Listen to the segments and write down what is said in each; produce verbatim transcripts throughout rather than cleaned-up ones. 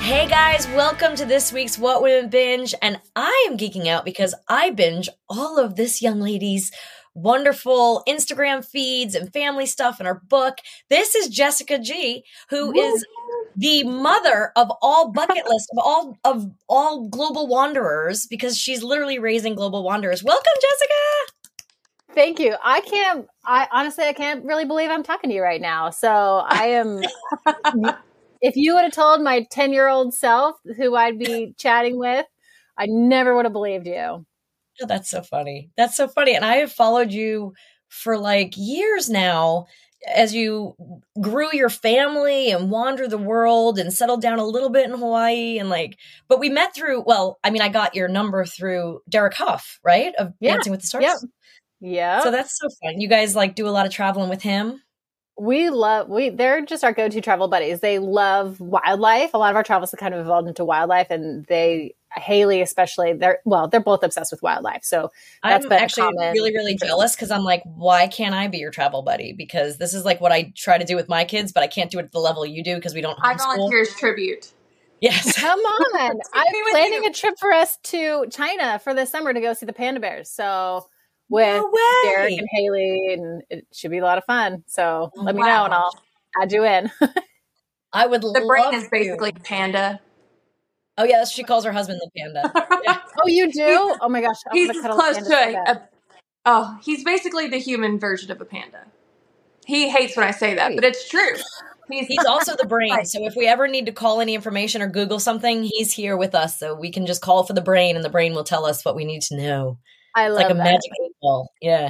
Hey guys, welcome to this week's What Women Binge, and I am geeking out because I binge all of this young lady's wonderful Instagram feeds and family stuff and her book. This is Jessica G, who Woo. is the mother of all bucket list of all of all global wanderers, because she's literally raising global wanderers. Welcome, Jessica. Thank you. I can't, I honestly, I can't really believe I'm talking to you right now. So I am, if you would have told my ten year old self who I'd be chatting with, I never would have believed you. Oh, that's so funny. That's so funny. And I have followed you for like years now as you grew your family and wandered the world and settled down a little bit in Hawaii. And like, but we met through, well, I mean, I got your number through Derek Huff, right? Of Yeah. Dancing with the Stars. Yep. Yeah. So that's so fun. You guys like do a lot of traveling with him? We love, we, they're just our go-to travel buddies. They love wildlife. A lot of our travels have kind of evolved into wildlife, and they, Haley especially, they're, well, they're both obsessed with wildlife. So that's I'm been actually common. really, really jealous because I'm like, why can't I be your travel buddy? Because this is like what I try to do with my kids, but I can't do it at the level you do because we don't homeschool. I volunteer as tribute. Yes. Come on. I'm with planning you. a trip for us to China for this summer to go see the panda bears. So with No way. Derek and Haley, and it should be a lot of fun. So Oh, let me wow. know and I'll add you in. I would The love brain is to. basically panda. Oh yeah, she calls her husband the panda. Yeah. Oh, you do? Oh my gosh. I'm He's gonna as cuddle close panda to so a, bad. a oh, he's basically the human version of a panda. He hates when I say that, Great. but it's true. He's, He's also the brain. Right. So if we ever need to call any information or Google something, he's here with us. So we can just call for the brain and the brain will tell us what we need to know. I It's love like a that. magic eight ball. Yeah.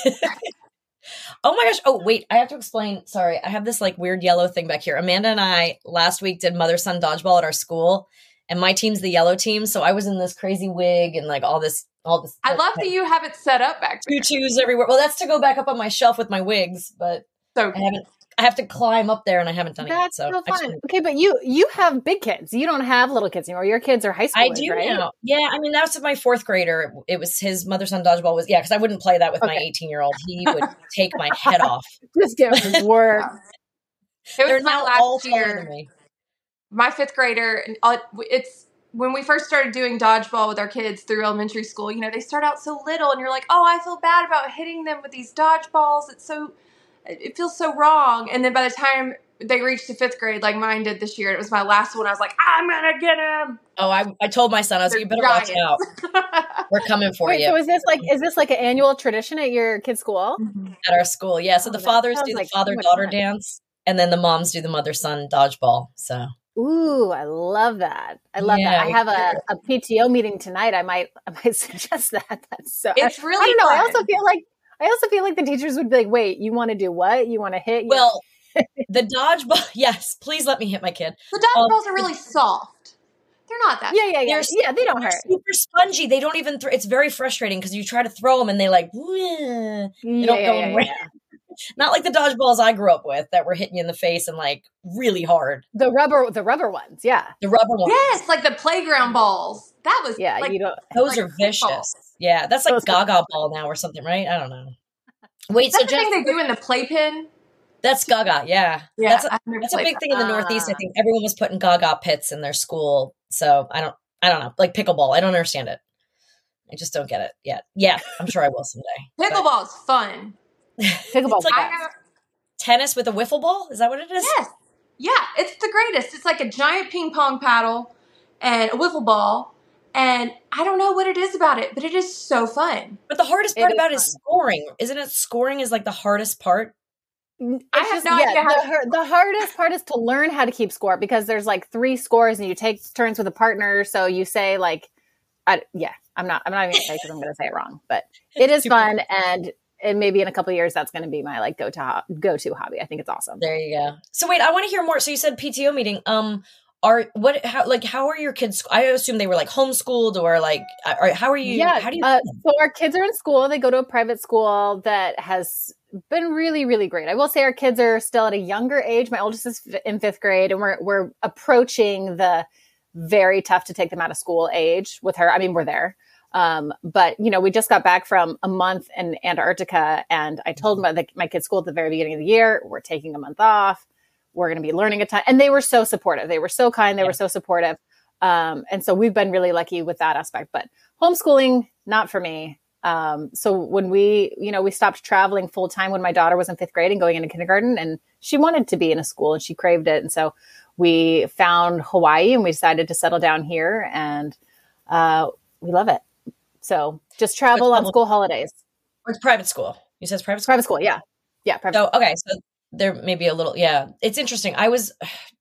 Oh my gosh. Oh, wait. I have to explain. Sorry. I have this like weird yellow thing back here. Amanda and I last week did mother-son dodgeball at our school, and my team's the yellow team. So I was in this crazy wig and like all this, all this. I love that you have it set up back there. tutus everywhere. Well, that's to go back up on my shelf with my wigs, but So I haven't, I have to climb up there and I haven't done it yet. That's So so I just- fun. Okay, but you you have big kids. You don't have little kids anymore. Your kids are high schoolers, I do right? now. Yeah, I mean, that was my fourth grader. It was his mother-son dodgeball was, yeah, because I wouldn't play that with my Okay. eighteen-year-old. He would take my head off. Just give them work. it They're was my now all last taller than year. me. My fifth grader, and uh, it's when we first started doing dodgeball with our kids through elementary school. You know, they start out so little, and you're like, "Oh, I feel bad about hitting them with these dodgeballs. It's so, it feels so wrong." And then by the time they reached the fifth grade, like mine did this year, it was my last one. I was like, "I'm gonna get him." Oh, I, I told my son, I was like, you better watch out. We're coming for Wait, you so is this like is this like an annual tradition at your kids' school? at our school. Yeah, so Oh, the that fathers sounds do the like so much father-daughter fun. dance, and then the moms do the mother-son dodgeball. So Ooh, I love that. I love Yeah, that. I we have a, a P T O meeting tonight. I might I might suggest that. That's so It's I, really I don't know. I fun. also feel like I also feel like the teachers would be like, wait, you want to do what? You want to hit? You well, the dodgeball. Yes, please let me hit my kid. The dodgeballs Um, are really soft. They're not that. yeah, yeah, yeah. They're Yeah, they don't They're hurt. super spongy. They don't even. Th- it's very frustrating because you try to throw them and they like. "Wah." Yeah, don't yeah, go yeah, anywhere. yeah. Not like the dodgeballs I grew up with that were hitting you in the face and like really hard. The rubber the rubber ones, yeah. The rubber ones. Yes, like the playground balls. That was Yeah, like you don't Those like are football. vicious. Yeah, that's like Those- Gaga ball now or something, right? I don't know. Wait, That's so the Jeff, thing they do in the playpen. that's Gaga. Yeah, Yeah, that's a, I've never that's a played big that. thing in the Northeast. I Ah. think everyone was putting Gaga pits in their school. So I don't, I don't know, like pickleball. I don't understand it. I just don't get it yet. Yeah, I'm sure I will someday. But Pickleball is fun. Pickleball. It's like I best. have, tennis with a wiffle ball. Is that what it is? yes, yeah, it's the greatest. It's like a giant ping pong paddle and a wiffle ball, and I don't know what it is about it, but it is so fun. But the hardest It part is about it is fun. scoring. Isn't it scoring is like the hardest part? It's I have just- no yeah, idea how the, to- har- the hardest part is to learn how to keep score because there's like three scores and you take turns with a partner. So you say like, I, yeah, I'm not, I'm not even gonna say because I'm going to say it wrong, but it is Super. fun. And, and maybe in a couple of years, that's going to be my like go to, ho- go to hobby. I think it's awesome. There you go. So wait, I want to hear more. So you said P T O meeting. Um, are what? How like how are your kids? I assume they were like homeschooled or like. Or how are you? Yeah. How do you? Uh, so our kids are in school. They go to a private school that has been really, really great. I will say our kids are still at a younger age. My oldest is f- in fifth grade, and we're we're approaching the very tough to take them out of school age with her. I mean, we're there. Um, but you know, we just got back from a month in Antarctica, and I told my the, my kids' school at the very beginning of the year, we're taking a month off. we're going to be learning a ton. And they were so supportive. They were so kind. They yeah. were so supportive. Um, and so we've been really lucky with that aspect, but homeschooling, not for me. Um, so when we, you know, we stopped traveling full time when my daughter was in fifth grade and going into kindergarten, and she wanted to be in a school and she craved it. And so we found Hawaii and we decided to settle down here, and, uh, we love it. So just travel on school holidays. It's private school. You said it's private school? Private school. Yeah. Yeah. Private so, school. Okay. So there may be a little, yeah, it's interesting. I was,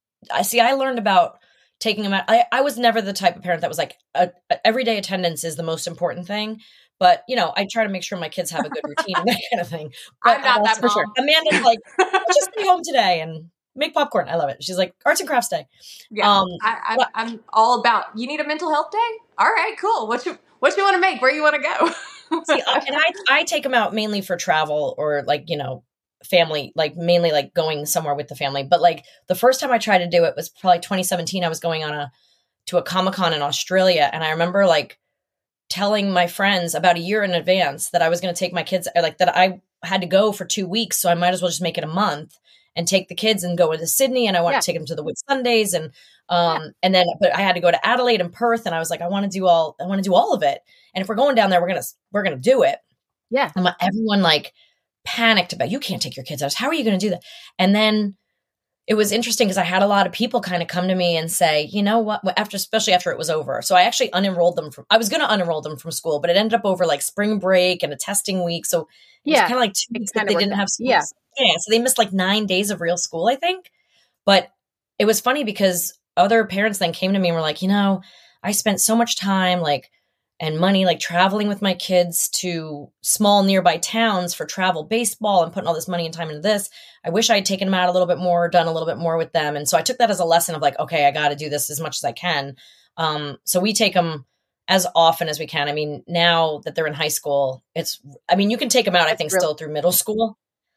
I see, I learned about taking them out. I, I was never the type of parent that was like, a, a everyday attendance is the most important thing. But, you know, I try to make sure my kids have a good routine and that kind of thing. But I'm not that for sure. Amanda's like, let's just stay home today and make popcorn. I love it. She's like, arts and crafts day. Yeah, um, I, I, but, I'm all about, you need a mental health day? All right, cool. What you what you want to make? Where you want to go? See, and I, I take them out mainly for travel or like, you know, family, like mainly like going somewhere with the family. But like the first time I tried to do it was probably twenty seventeen. I was going on a to a Comic-Con in Australia. And I remember like telling my friends about a year in advance that I was going to take my kids, like that I had to go for two weeks. So I might as well just make it a month and take the kids and go into Sydney. And I want yeah. to take them to the Whit Sundays. And, um, yeah. and then, but I had to go to Adelaide and Perth. And I was like, I want to do all, I want to do all of it. And if we're going down there, we're going to, we're going to do it. Yeah. And everyone like panicked about, you can't take your kids out. How are you going to do that? And then it was interesting because I had a lot of people kind of come to me and say, you know what, after, especially after it was over. So I actually unenrolled them from, I was going to unenroll them from school, but it ended up over like spring break and a testing week. So it yeah. was kind of like two weeks that they didn't have school. Yeah. yeah. So they missed like nine days of real school, I think. But it was funny because other parents then came to me and were like, you know, I spent so much time like, and money, like traveling with my kids to small nearby towns for travel baseball and putting all this money and time into this. I wish I had taken them out a little bit more, done a little bit more with them. And so I took that as a lesson of like, okay, I got to do this as much as I can. Um, so we take them as often as we can. I mean, now that they're in high school, it's, I mean, you can take them out, I think, still through middle school,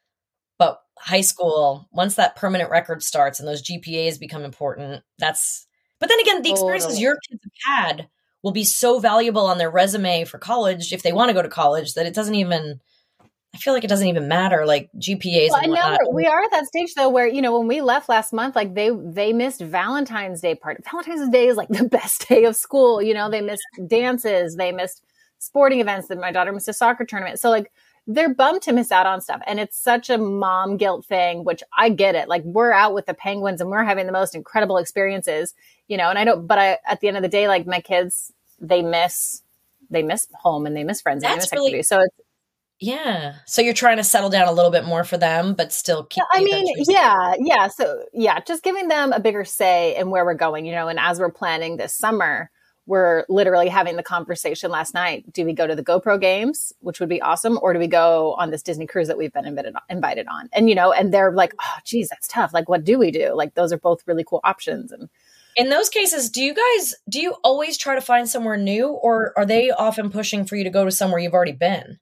but high school, once that permanent record starts and those G P As become important, that's, but then again, the experiences totally. your kids have had will be so valuable on their resume for college if they want to go to college that it doesn't even, I feel like it doesn't even matter, like G P As well, and whatnot. No, we are at that stage though where, you know, when we left last month, like they they missed Valentine's Day part. Valentine's Day is like the best day of school. You know, they missed dances, they missed sporting events. That my daughter missed a soccer tournament. So like they're bummed to miss out on stuff. And it's such a mom guilt thing, which I get it. Like we're out with the Penguins and we're having the most incredible experiences, you know, and I don't, but I, at the end of the day, like my kids, they miss, they miss home and they miss friends. And they miss really, activities. So it's, yeah. So you're trying to settle down a little bit more for them, but still keep. I mean, yeah, yeah. So yeah, just giving them a bigger say in where we're going, you know, and as we're planning this summer, we're literally having the conversation last night. Do we go to the GoPro games, which would be awesome? Or do we go on this Disney cruise that we've been invited, invited on? And, you know, and they're like, oh, geez, that's tough. Like, what do we do? Like, those are both really cool options. And in those cases, do you guys, do you always try to find somewhere new, or are they often pushing for you to go to somewhere you've already been?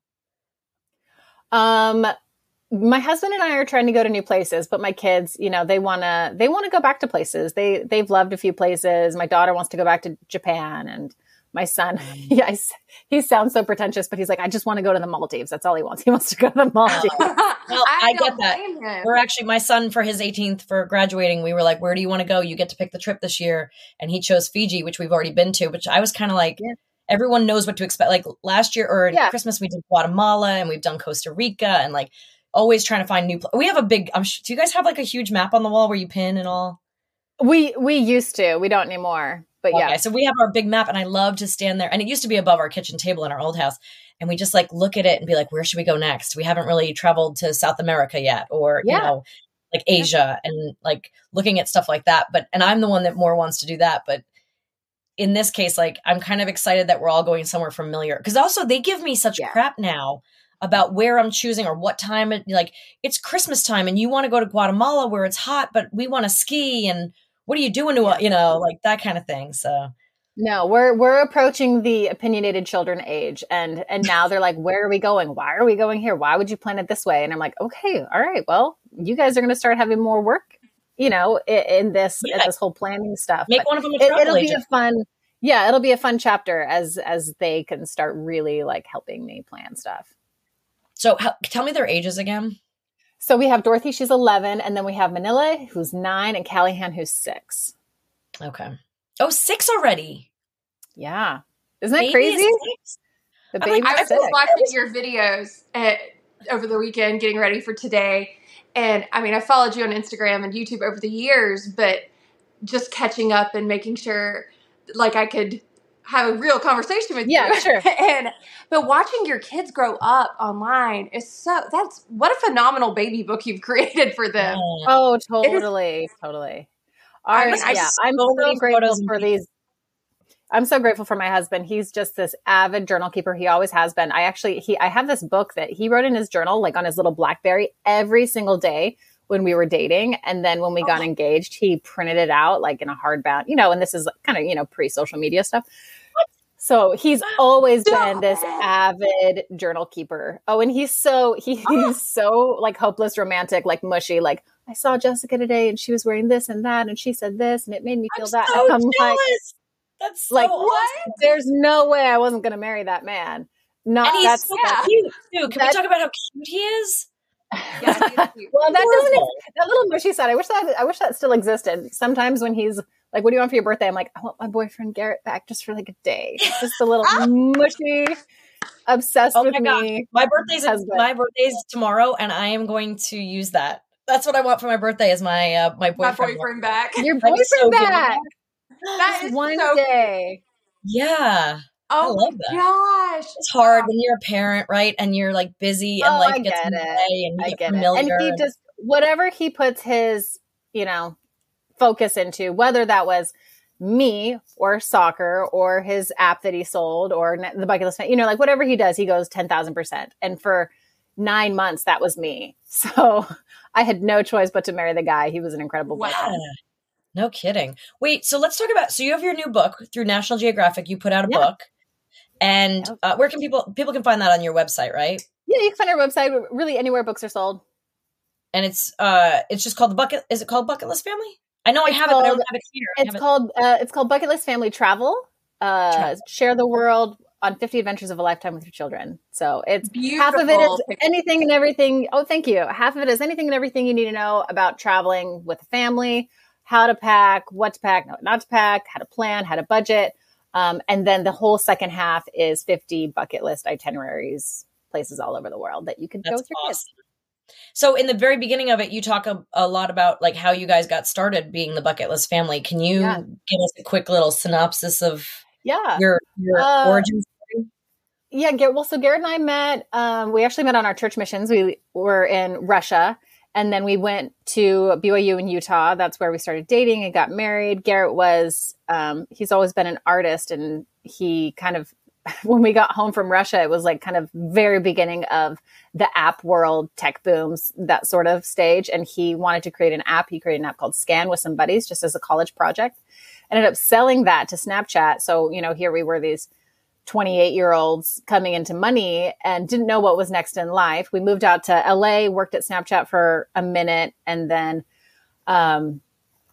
Um, my husband and I are trying to go to new places, but my kids, you know, they want to, they want to go back to places. They, they've loved a few places. My daughter wants to go back to Japan, and my son, yeah, he sounds so pretentious, but he's like, I just want to go to the Maldives. That's all he wants. He wants to go to the Maldives. Well, I, I get that. We're actually, my son for his eighteenth for graduating, we were like, where do you want to go? You get to pick the trip this year. And he chose Fiji, which we've already been to, which I was kind of like, yeah. Everyone knows what to expect. Like last year or yeah. Christmas, we did Guatemala and we've done Costa Rica, and like always trying to find new. Pl- we have a big. Um, sh- do you guys have like a huge map on the wall where you pin and all? We we used to. We don't anymore. But okay, yeah. So we have our big map, and I love to stand there. And it used to be above our kitchen table in our old house, and we just like look at it and be like, where should we go next? We haven't really traveled to South America yet, or yeah. you know, like Asia, and like looking at stuff like that. But and I'm the one that more wants to do that, but. In this case, like I'm kind of excited that we're all going somewhere familiar, because also they give me such yeah. crap now about where I'm choosing or what time it, like it's Christmas time and you want to go to Guatemala where it's hot, but we want to ski, and what are you doing to, yeah. you know, like that kind of thing. So no, we're, we're approaching the opinionated children age, and, and now they're like, where are we going? Why are we going here? Why would you plan it this way? And I'm like, okay, all right, well, you guys are going to start having more work, you know, in, in this, yeah. in this whole planning stuff. Make but one of them a travel it, it'll agent. be a fun, yeah, it'll be a fun chapter as, as they can start really like helping me plan stuff. So how, tell me their ages again. So we have Dorothy, she's eleven, and then we have Manila, who's nine, and Callahan, who's six. Okay. Oh, six already. Yeah. Isn't that Baby crazy? is six? The I'm like, baby's I was six. just watching your videos at, over the weekend, getting ready for today. And I mean, I followed you on Instagram and YouTube over the years, but just catching up and making sure like I could have a real conversation with Yeah, you. sure. And but watching your kids grow up online is so that's what a phenomenal baby book you've created for them. Yeah. Oh, totally, totally. I Ours, mean, I yeah, so I'm so many grateful photos and for videos. these. I'm so grateful for my husband. He's just this avid journal keeper. He always has been. I actually, he, I have this book that he wrote in his journal, like on his little BlackBerry, every single day when we were dating. And then when we got Oh. engaged, he printed it out like in a hardbound, you know, and this is kind of, you know, pre-social media stuff. So he's always been this avid journal keeper. Oh, and he's so, he, he's so like hopeless romantic, like mushy, like, I saw Jessica today and she was wearing this and that and she said this and it made me feel I'm that. so And I'm jealous. like, That's so like, awesome. there's no way I wasn't going to marry that man. No, And he's that's, so yeah. cute too. Can we That's- talk about how cute he is? Yeah, he's cute. well, that doesn't, Adorable. ex- that little mushy side. I wish that, I wish that still existed. Sometimes when he's like, what do you want for your birthday? I'm like, I want my boyfriend Garrett back just for like a day. Just a little mushy, obsessed Oh with my gosh. me. My birthday's Husband. my birthday's tomorrow, and I am going to use that. That's what I want for my birthday is my uh, my My boyfriend. boyfriend back. Your I'm boyfriend so good. back. That Just is one so day. Yeah. Oh love my that. gosh. It's hard when you're a parent, right? And you're like busy and Oh, life I gets in get the it. way and you I get get it. familiar. And he and- just, whatever he puts his, you know, focus into, whether that was me or soccer or his app that he sold or ne- the bucket list, you know, like whatever he does, he goes ten thousand percent. And for nine months, that was me. So I had no choice but to marry the guy. He was an incredible Wow. Yeah. boyfriend. No kidding. Wait, so let's talk about, so you have your new book through National Geographic. You put out a Yeah. book. And Yep. uh, where can people, people can find that on your website, right? Yeah, you can find our website really anywhere books are sold. And it's, uh, it's just called the Bucket, is it called Bucket List Family? I know I It's have it, but I don't called- have it here. I It's have it- called uh, it's called Bucket List Family Travel. Uh, Travel. Share the world on fifty adventures of a lifetime with your children. So it's Beautiful. half of it is picture. anything and everything. Oh, thank you. Half of it is anything and everything you need to know about traveling with a family, how to pack, what to pack, what not to pack, how to plan, how to budget. Um, and then the whole second half is fifty bucket list itineraries, places all over the world that you can go That's with your kids. awesome. So in the very beginning of it, you talk a, a lot about like how you guys got started being the Bucket List Family. Can you Yeah. give us a quick little synopsis of Yeah. your your Uh, origin story? Yeah, Garrett. Well, so Garrett and I met. Um, we actually met on our church missions. We were in Russia, and then we went to B Y U in Utah. That's where we started dating and got married. Garrett was. Um, he's always been an artist, and he kind of. When we got home from Russia, it was like kind of very beginning of the app world, tech booms, that sort of stage. And he wanted to create an app. He created an app called Scan with some buddies, just as a college project. Ended up selling that to Snapchat. So you know, here we were, these twenty-eight year olds coming into money and didn't know what was next in life. We moved out to L A, worked at Snapchat for a minute. And then, um,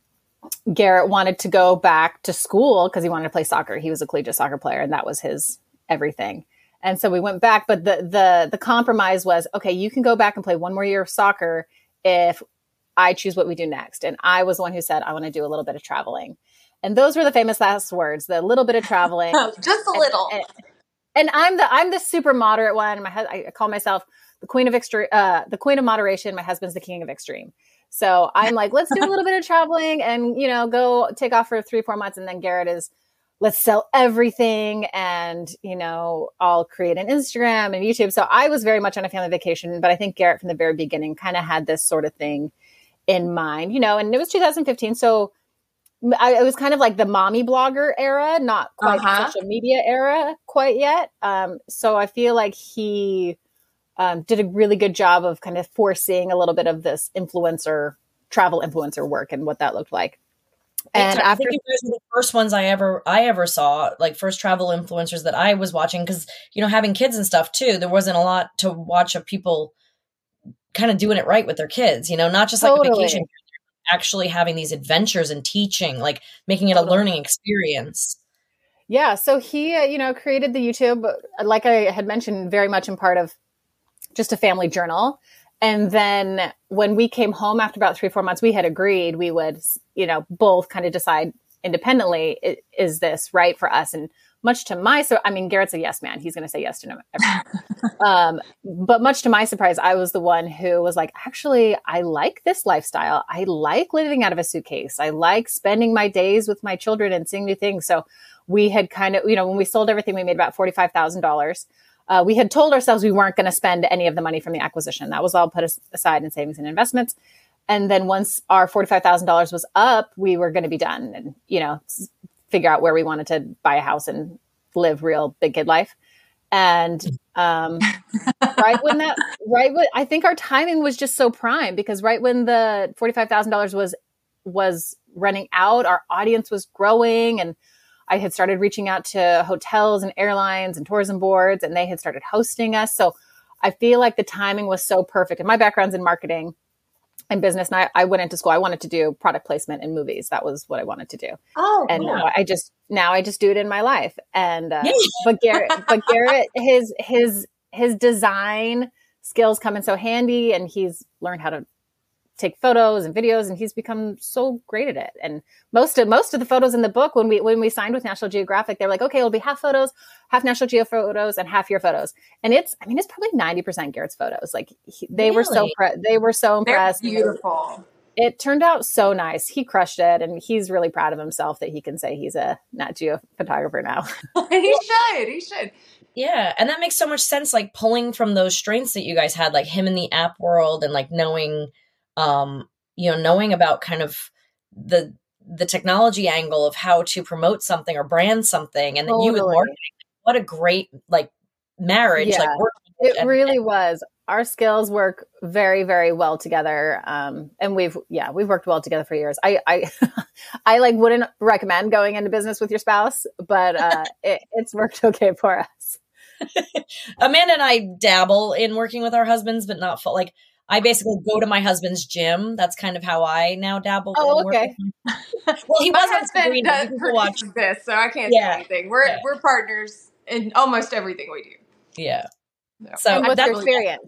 Garrett wanted to go back to school because he wanted to play soccer. He was a collegiate soccer player and that was his everything. And so we went back, but the, the, the compromise was, okay, you can go back and play one more year of soccer if I choose what we do next. And I was the one who said, I want to do a little bit of traveling. And those were the famous last words, the little bit of traveling. Just a little. And, and I'm the I'm the super moderate one. My hus- I call myself the queen of extreme, uh, the queen of moderation. My husband's the king of extreme. So I'm like, let's do a little bit of traveling and you know go take off for three four months, and then Garrett is, let's sell everything, and you know I'll create an Instagram and YouTube. So I was very much on a family vacation, but I think Garrett from the very beginning kind of had this sort of thing in mind, you know. And it was two thousand fifteen, so. I, it was kind of like the mommy blogger era, not quite Uh-huh. the social media era quite yet. Um, so I feel like he um, did a really good job of kind of foreseeing a little bit of this influencer, travel influencer work and what that looked like. And I after, think you guys were the first ones I ever I ever saw, like first travel influencers that I was watching, because you know having kids and stuff too, there wasn't a lot to watch of people kind of doing it right with their kids. You know, not just like a Totally. vacation, actually having these adventures and teaching, like making it a Totally. learning experience. yeah, so he, uh, you know, created the YouTube, uh, like I had mentioned, very much in part of just a family journal. And then when we came home after about three, four months, we had agreed we would, you know, both kind of decide independently, is this right for us? And much to my, so I mean, Garrett's a yes man. He's going to say yes to no everything. um, but much to my surprise, I was the one who was like, actually, I like this lifestyle. I like living out of a suitcase. I like spending my days with my children and seeing new things. So we had kind of, you know, when we sold everything, we made about forty-five thousand dollars. Uh, we had told ourselves we weren't going to spend any of the money from the acquisition. That was all put aside in savings and investments. And then once our forty-five thousand dollars was up, we were going to be done and, you know, figure out where we wanted to buy a house and live real big kid life. And um, right when that, right when, I think our timing was just so prime, because right when the forty-five thousand dollars was, was running out, our audience was growing, and I had started reaching out to hotels and airlines and tourism boards, and they had started hosting us. So I feel like the timing was so perfect. And my background's in marketing and business. And I, I went into school. I wanted to do product placement in movies. That was what I wanted to do. Oh, and cool. now I just, now I just do it in my life. And, uh, but Garrett, but Garrett, his, his, his design skills come in so handy, and he's learned how to take photos and videos, and he's become so great at it. And most of, most of the photos in the book, when we, when we signed with National Geographic, they're like, okay, it'll be half photos, half National Geo photos, and half your photos. And it's, I mean, it's probably ninety percent Garrett's photos. Like he, they really? were so, pre- they were so impressed. They're beautiful. It turned out so nice. He crushed it. And he's really proud of himself that he can say he's a Nat Geo photographer now. He should, he should. Yeah. And that makes so much sense. Like pulling from those strengths that you guys had, like him in the app world, and like knowing, Um, you know, knowing about kind of the the technology angle of how to promote something or brand something, and then Totally. you with marketing. What a great like marriage! Yeah, like working it and, really was. Our skills work very, very well together, um, and we've yeah we've worked well together for years. I I, I like wouldn't recommend going into business with your spouse, but uh, it, it's worked okay for us. Amanda and I dabble in working with our husbands, but not full. Like I basically go to my husband's gym. That's kind of how I now dabble. Oh, okay. Well, he My wasn't husband does watch this, so I can't yeah. say anything. We're yeah. we're partners in almost everything we do. Yeah. No. So and what's your experience?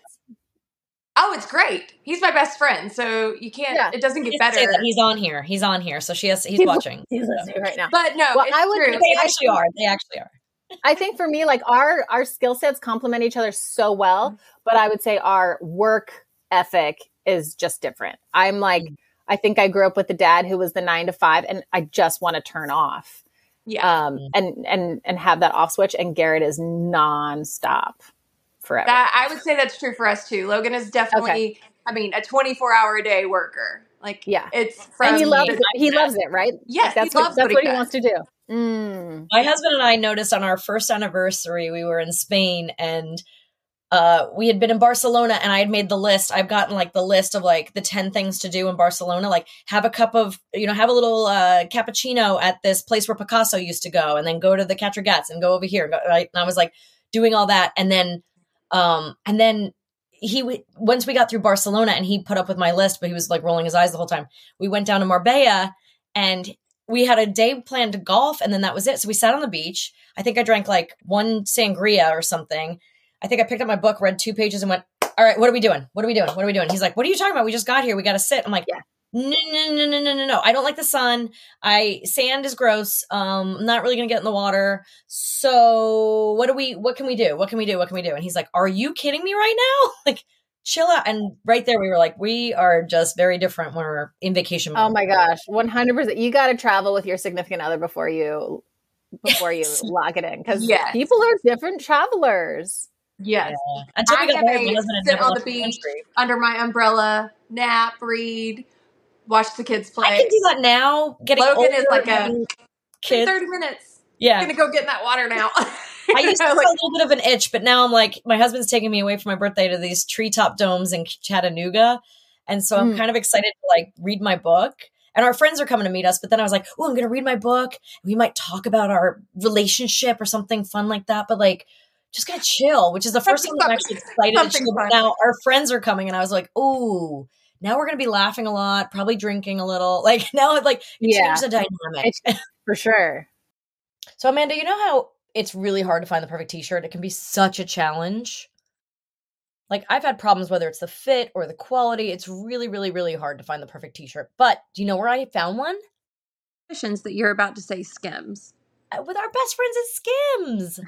Oh, it's great. He's my best friend, so you can't. Yeah. It doesn't get better. Say that. He's on here. He's on here. So she has. He's, he's watching. He's listening right now. But no, well, it's I would. true. They actually are. They actually are. I think for me, like our our skill sets complement each other so well, but I would say our work ethic is just different. I'm like, I think I grew up with the dad who was the nine to five, and I just want to turn off. Yeah. Um, and, and, and have that off switch. And Garrett is nonstop forever. That, I would say that's true for us too. Logan is definitely, okay. I mean, a twenty-four hour a day worker. Like, yeah, it's from and he loves it. He loves it, right? Yes, like that's he loves what, that's what, he, he, he wants to do. Mm. My husband and I noticed on our first anniversary, we were in Spain, and uh, we had been in Barcelona, and I had made the list. I've gotten like the list of like the ten things to do in Barcelona, like have a cup of, you know, have a little uh, cappuccino at this place where Picasso used to go, and then go to the Catregats and go over here. Go, right. And I was like doing all that. And then, um, and then he, w- once we got through Barcelona and he put up with my list, but he was like rolling his eyes the whole time. We went down to Marbella, and we had a day planned to golf, and then that was it. So we sat on the beach. I think I drank like one sangria or something. I think I picked up my book, read two pages, and went, all right, what are we doing? What are we doing? What are we doing? He's like, what are you talking about? We just got here. We got to sit. I'm like, yeah. no, no, no, no, no, no, no. I don't like the sun. I sand is gross. Um, I'm not really going to get in the water. So what do we, what can we do? What can we do? What can we do? And he's like, are you kidding me right now? Like, chill out. And right there, we were like, we are just very different when we're in vacation mode. Oh my gosh. one hundred percent. You got to travel with your significant other before you, before Yes. you lock it in. Cause yes. people are different travelers. Yes. Yeah. Until we I got married, my may husband had sit never on the left the beach country. under my umbrella, nap, read, watch the kids play. I can do that now. Getting Logan older, is like a having kids. thirty minutes. Yeah. I'm going to go get in that water now. I used to have like, a little bit of an itch, but now I'm like, my husband's taking me away for my birthday to these treetop domes in Chattanooga. And so I'm Mm. kind of excited to like read my book. And our friends are coming to meet us. But then I was like, oh, I'm going to read my book. We might talk about our relationship or something fun like that. But like, just going to chill, which is the first time I'm actually excited to chill. But now our friends are coming, and I was like, oh, now we're going to be laughing a lot, probably drinking a little. Like now it like, it Yeah. changes the dynamic. It's, for sure. So Amanda, you know how it's really hard to find the perfect t-shirt? It can be such a challenge. Like I've had problems whether it's the fit or the quality. It's really, really, really hard to find the perfect t-shirt. But do you know where I found one? That you're about to say Skims. Uh, With our best friends at Skims.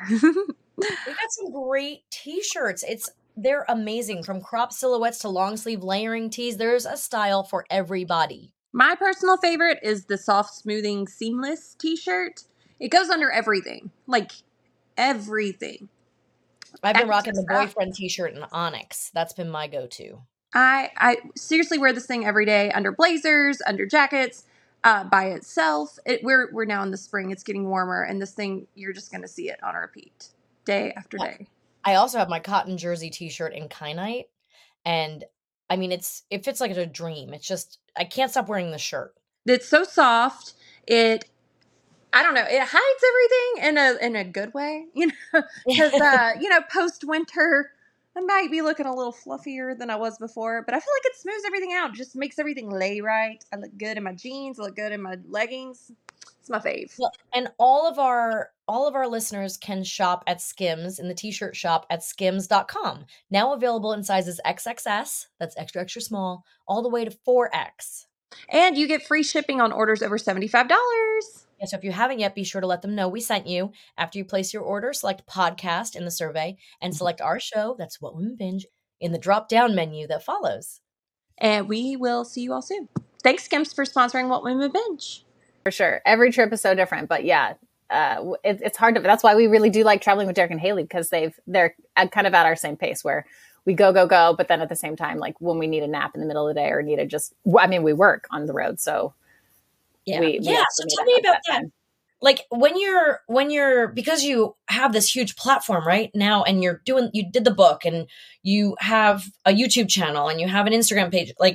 We got some great t-shirts. It's they're amazing. From crop silhouettes to long sleeve layering tees. There's a style for everybody. My personal favorite is the soft smoothing seamless t-shirt. It goes under everything. Like everything. I've been rocking the Extra. boyfriend t-shirt in Onyx. That's been my go-to. I I seriously wear this thing every day under blazers, under jackets, uh, by itself. It, we're we're now in the spring. It's getting warmer, and this thing you're just going to see it on repeat day after Yeah. day. I also have my cotton jersey t-shirt in Kyanite, and I mean it's it fits like a dream. It's just I can't stop wearing the shirt. It's so soft. It I don't know. It hides everything in a in a good way, you know, because uh, you know, post winter, I might be looking a little fluffier than I was before, but I feel like it smooths everything out. Just makes everything lay right. I look good in my jeans. I look good in my leggings. It's my fave. Well, and all of our all of our listeners can shop at Skims in the t-shirt shop at skims dot com. Now available in sizes X X S, that's extra extra small, all the way to four X. And you get free shipping on orders over seventy-five dollars. Yeah, so if you haven't yet, be sure to let them know we sent you. After you place your order, select podcast in the survey and select our show, that's What Women Binge, in the drop-down menu that follows. And we will see you all soon. Thanks, Skims, for sponsoring What Women Binge. For sure. Every trip is so different, but yeah, uh, it, it's hard to, that's why we really do like traveling with Derek and Haley, because they've, they're at, kind of at our same pace where we go, go, go. But then at the same time, like when we need a nap in the middle of the day or need to just, I mean, we work on the road. So yeah, we, we yeah. So tell me about that. Time. Like when you're, when you're, because you have this huge platform right now and you're doing, you did the book and you have a YouTube channel and you have an Instagram page, like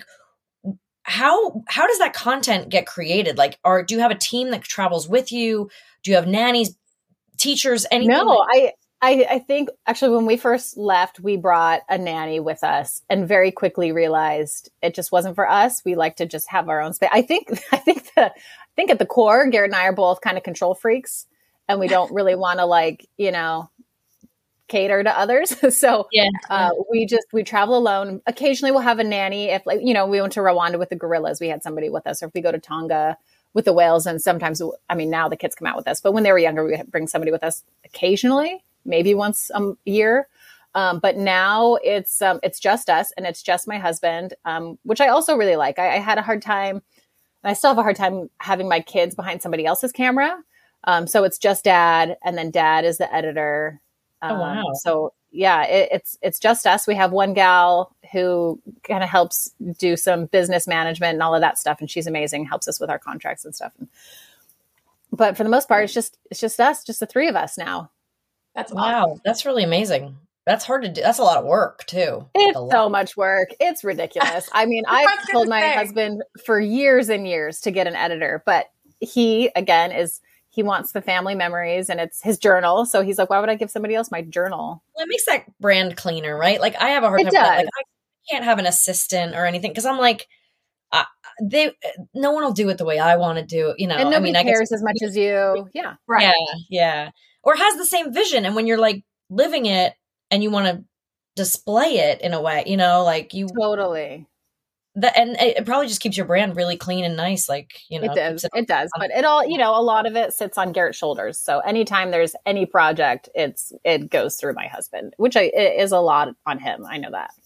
how, how does that content get created? Like, or do you have a team that travels with you? Do you have nannies, teachers, anything? No, like- I, I, I think actually when we first left, we brought a nanny with us and very quickly realized it just wasn't for us. We like to just have our own space. I think, I think the, I think at the core, Garrett and I are both kind of control freaks and we don't really want to like, you know, cater to others. So yeah. uh, we just, we travel alone. Occasionally we'll have a nanny. If like, you know, we went to Rwanda with the gorillas, we had somebody with us, or if we go to Tonga with the whales. And sometimes, I mean, now the kids come out with us, but when they were younger, we would bring somebody with us occasionally, maybe once a year. Um, but now it's, um, it's just us and it's just my husband, um, which I also really like. I, I had a hard time, and I still have a hard time having my kids behind somebody else's camera. Um, so it's just dad, and then dad is the editor. Um, oh, wow. So yeah, it, it's, it's just us. We have one gal who kind of helps do some business management and all of that stuff. And she's amazing, helps us with our contracts and stuff. And, but for the most part, it's just, it's just us, just the three of us now. That's wow. awesome. That's really amazing. That's hard to do. That's a lot of work too. It's so much work. It's ridiculous. I mean, I've told my say. husband for years and years to get an editor, but he, again, is, he wants the family memories and it's his journal. So he's like, why would I give somebody else my journal? Well, it makes that brand cleaner, right? Like I have a hard It time with that. does. Like I can't have an assistant or anything because I'm like, uh, they, no one will do it the way I want to do it. You know, And nobody I mean, cares I guess, as much as you. Yeah. Right. Yeah, yeah. Or has the same vision. And when you're like living it and you want to display it in a way, you know, like you Totally. that, and it probably just keeps your brand really clean and nice. Like, you know, It does. keeps It does. But it all, you know, a lot of it sits on Garrett's shoulders. So anytime there's any project, it's, it goes through my husband, which I, it is a lot on him. I know that.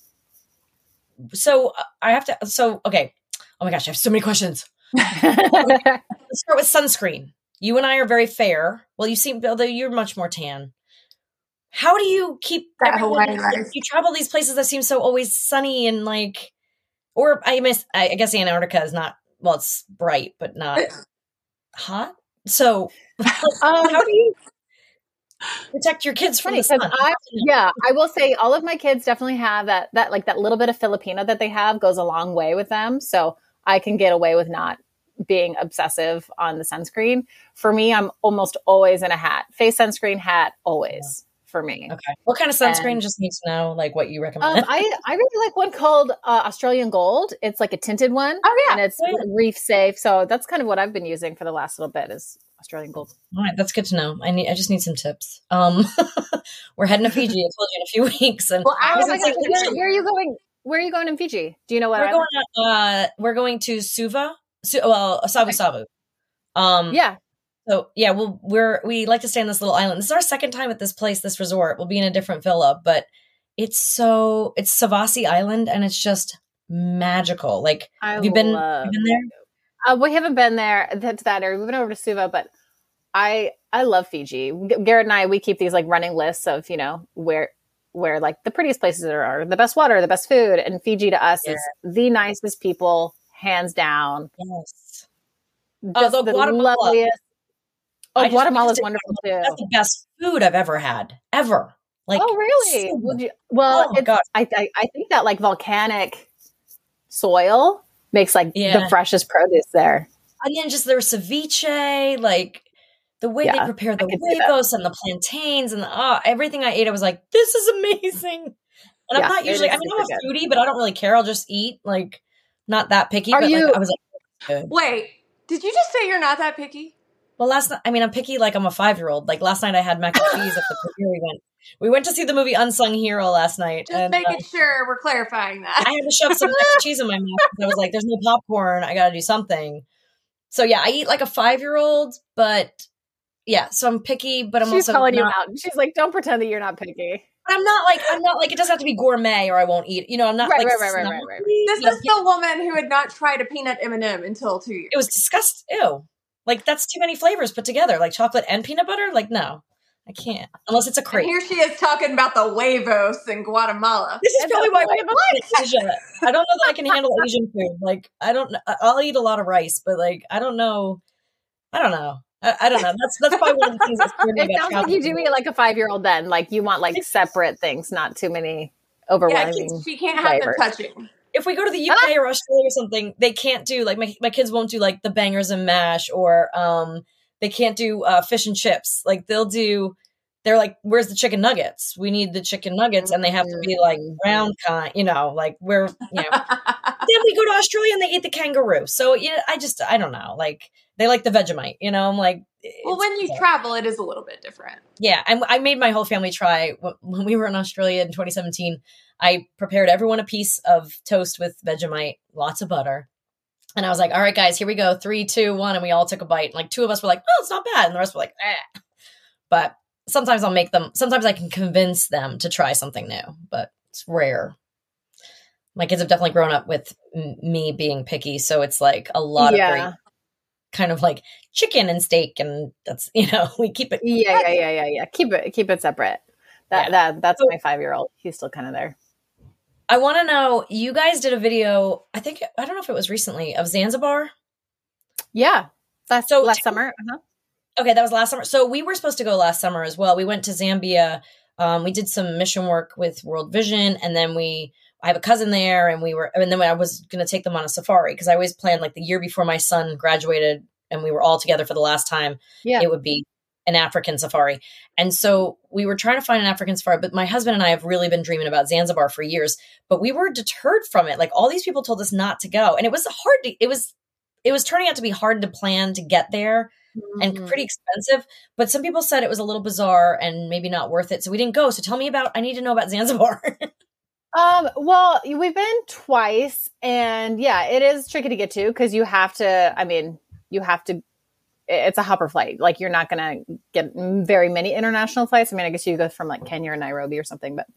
So uh, I have to, so, okay. Oh my gosh, I have so many questions. Let's start with sunscreen. You and I are very fair. Well, you seem, although you're much more tan. How do you keep That everyone, Hawaii life. you travel these places that seem so always sunny and like, or I miss, I guess Antarctica is not, well, it's bright, but not hot. So Um, how do you protect your kids from funny, the sun? 'cause I, yeah, I will say all of my kids definitely have that, that like that little bit of Filipino that they have goes a long way with them. So I can get away with not being obsessive on the sunscreen. For me, I'm almost always in a hat, face sunscreen, hat, always for me. Okay. What kind of sunscreen? And- Just need to know like what you recommend. Um, I, I really like one called uh, Australian Gold. It's like a tinted one. Oh, yeah. And it's Oh, yeah. reef safe. So that's kind of what I've been using for the last little bit is Australian gold. All right, that's good to know. I need. I just need some tips. Um, we're heading to Fiji. I told you in a few weeks, and Well, I Oh was my gonna gosh, say, where, where are you going? Where are you going in Fiji? Do you know what? we're island? going. To, uh, we're going to Suva. Su- well, Savu Savu. Um, Yeah. So yeah, well, we're we like to stay on this little island. This is our second time at this place, this resort. We'll be in a different villa, but it's so it's Savasi Island, and it's just magical. Like, I have you been? love You been there? Uh, we haven't been there to to that area. We've been over to Suva, but I I love Fiji. G- Garrett and I, we keep these like running lists of, you know, where where like the prettiest places there are, the best water, the best food, and Fiji to us Yeah. is the nicest people, hands down. Yes. Just Oh, the the Guatemala. loveliest. Oh, I just- Guatemala's just- wonderful too. That's the best food I've ever had, ever. Like, oh, really? so Would good. you, well, Oh my it's, God. I, I I think that like volcanic soil makes like Yeah. the freshest produce there. And then just their ceviche, like the way Yeah, they prepare the could see that. huevos and the plantains and the, oh, everything I ate, I was like, this is amazing. And Yeah, I'm not it usually, is I mean, I'm a super foodie, but I don't really care. I'll just eat, like, not that picky. Are but you- like, I was like, good. wait, did you just say you're not that picky? Well, last night, I mean, I'm picky like I'm a five year old. Like last night, I had mac and cheese at the premiere we went. We went to see the movie Unsung Hero last night. Just and, making uh, sure we're clarifying that. I had to shove some mac and cheese in my mouth. 'Cause I was like, there's no popcorn. I got to do something. So yeah, I eat like a five year old, but yeah, so I'm picky, but I'm She's also calling you not, out. She's like, don't pretend that you're not picky. I'm not like, I'm not like, it doesn't have to be gourmet or I won't eat it. You know, I'm not Right, like, right, right, right, right, right, snobby. This You know, is the woman who had not tried a peanut M and M until two years. it was disgusting. Ew. Like that's too many flavors put together, like chocolate and peanut butter. Like, no, I can't, unless it's a And crepe. here she is talking about the huevos in Guatemala. This is And probably the why we flavor. haven't been in Asia. I don't know that I can handle Asian food. Like, I don't know. I'll eat a lot of rice, but like, I don't know. I don't know. I, I don't know. That's that's probably one of the things that's scared me It about sounds like traveling. you do eat like a five year old then. Like you want like separate things, not too many Yeah, overwhelming. she can't have them flavors. touching. If we go to the U K or Australia or something, they can't do like my my kids won't do like the bangers and mash or um they can't do uh, fish and chips. Like they'll do. They're like, where's the chicken nuggets? We need the chicken nuggets, and they have to be like round kind. You know, like we're you know. Then we go to Australia and they eat the kangaroo. So yeah, I just I don't know. Like they like the Vegemite. You know, I'm like. Well, it's- when you travel, it is a little bit different. Yeah, I, I made my whole family try when we were in Australia in twenty seventeen. I prepared everyone a piece of toast with Vegemite, lots of butter. And I was like, all right, guys, here we go. Three, two, one. And we all took a bite. Like two of us were like, oh, it's not bad. And the rest were like, eh. But sometimes I'll make them, sometimes I can convince them to try something new, but it's rare. My kids have definitely grown up with m- me being picky. So it's like a lot Yeah. of great kind of like chicken and steak. And that's, you know, we keep it. Yeah, yeah, yeah, yeah, yeah. Keep it, keep it separate. That Yeah. that that's So- my five year old. He's still kind of there. I want to know, you guys did a video, I think, I don't know if it was recently, of Zanzibar. Yeah, last So last t- summer. Uh-huh. Okay, that was last summer. So we were supposed to go last summer as well. We went to Zambia. Um, we did some mission work with World Vision, and then we, I have a cousin there, and we were, and then I was going to take them on a safari because I always planned like the year before my son graduated and we were all together for the last time, Yeah, it would be an African safari. And so we were trying to find an African safari, but my husband and I have really been dreaming about Zanzibar for years, but we were deterred from it. Like all these people told us not to go. And it was hard to, it was, it was turning out to be hard to plan to get there and Mhm. pretty expensive. But some people said it was a little bizarre and maybe not worth it. So we didn't go. So tell me about, I need to know about Zanzibar. Um, well, we've been twice, and yeah, it is tricky to get to because you have to. I mean, you have to. It's a hopper flight. Like you're not going to get very many international flights. I mean, I guess you go from like Kenya or Nairobi or something, but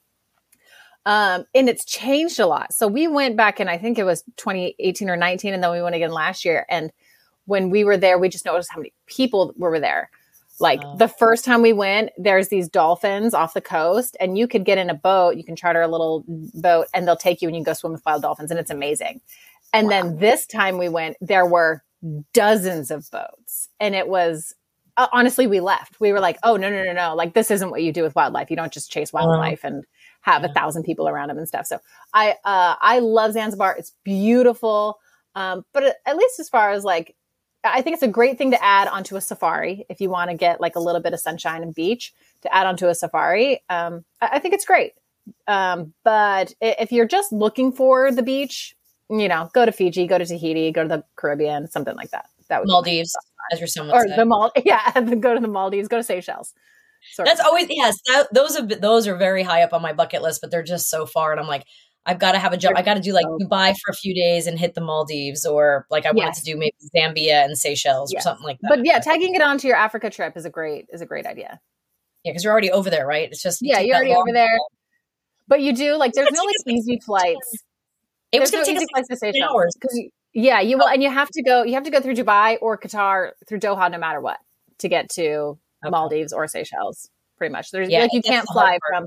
um, and it's changed a lot. So we went back in, I think it was twenty eighteen or nineteen, and then we went again last year. And when we were there, we just noticed how many people were there. Like Oh. the first time we went, there's these dolphins off the coast, and you could get in a boat. You can charter a little boat, and they'll take you and you can go swim with wild dolphins, and it's amazing. And then this time we went, there were dozens of boats, and it was uh, honestly, we left. We were like, oh no, no, no, no! Like this isn't what you do with wildlife. You don't just chase wildlife and have Yeah. a thousand people around them and stuff. So I, uh, I love Zanzibar. It's beautiful, um, but at least as far as like. I think it's a great thing to add onto a safari if you want to get like a little bit of sunshine and beach to add onto a safari. Um, I, I think it's great. Um, but i- if you're just looking for the beach, you know, go to Fiji, go to Tahiti, go to the Caribbean, something like that. That would be my Maldives. as your son would Or say. the Mal, yeah, go to the Maldives, go to Seychelles. Sort That's of. always, yes, that, those have been, those are very high up on my bucket list, but they're just so far. And I'm like, I've got to have a job. I got to do like so Dubai for a few days and hit the Maldives, or like I wanted Yes. to do maybe Zambia and Seychelles Yes. or something like that. But yeah, tagging it onto your Africa trip is a great is a great idea. Yeah, because you're already over there, right? It's just you Yeah, take you're that already long over there. haul. But you do like there's It's no gonna like take us, easy flights. It was There's going no to take easy us flights to sixteen Seychelles hours. because yeah, you will, and you have to go. You have to go through Dubai or Qatar through Doha, no matter what, to get to Okay. Maldives or Seychelles. Pretty much, there's Yeah, like you that's can't the hard fly part. from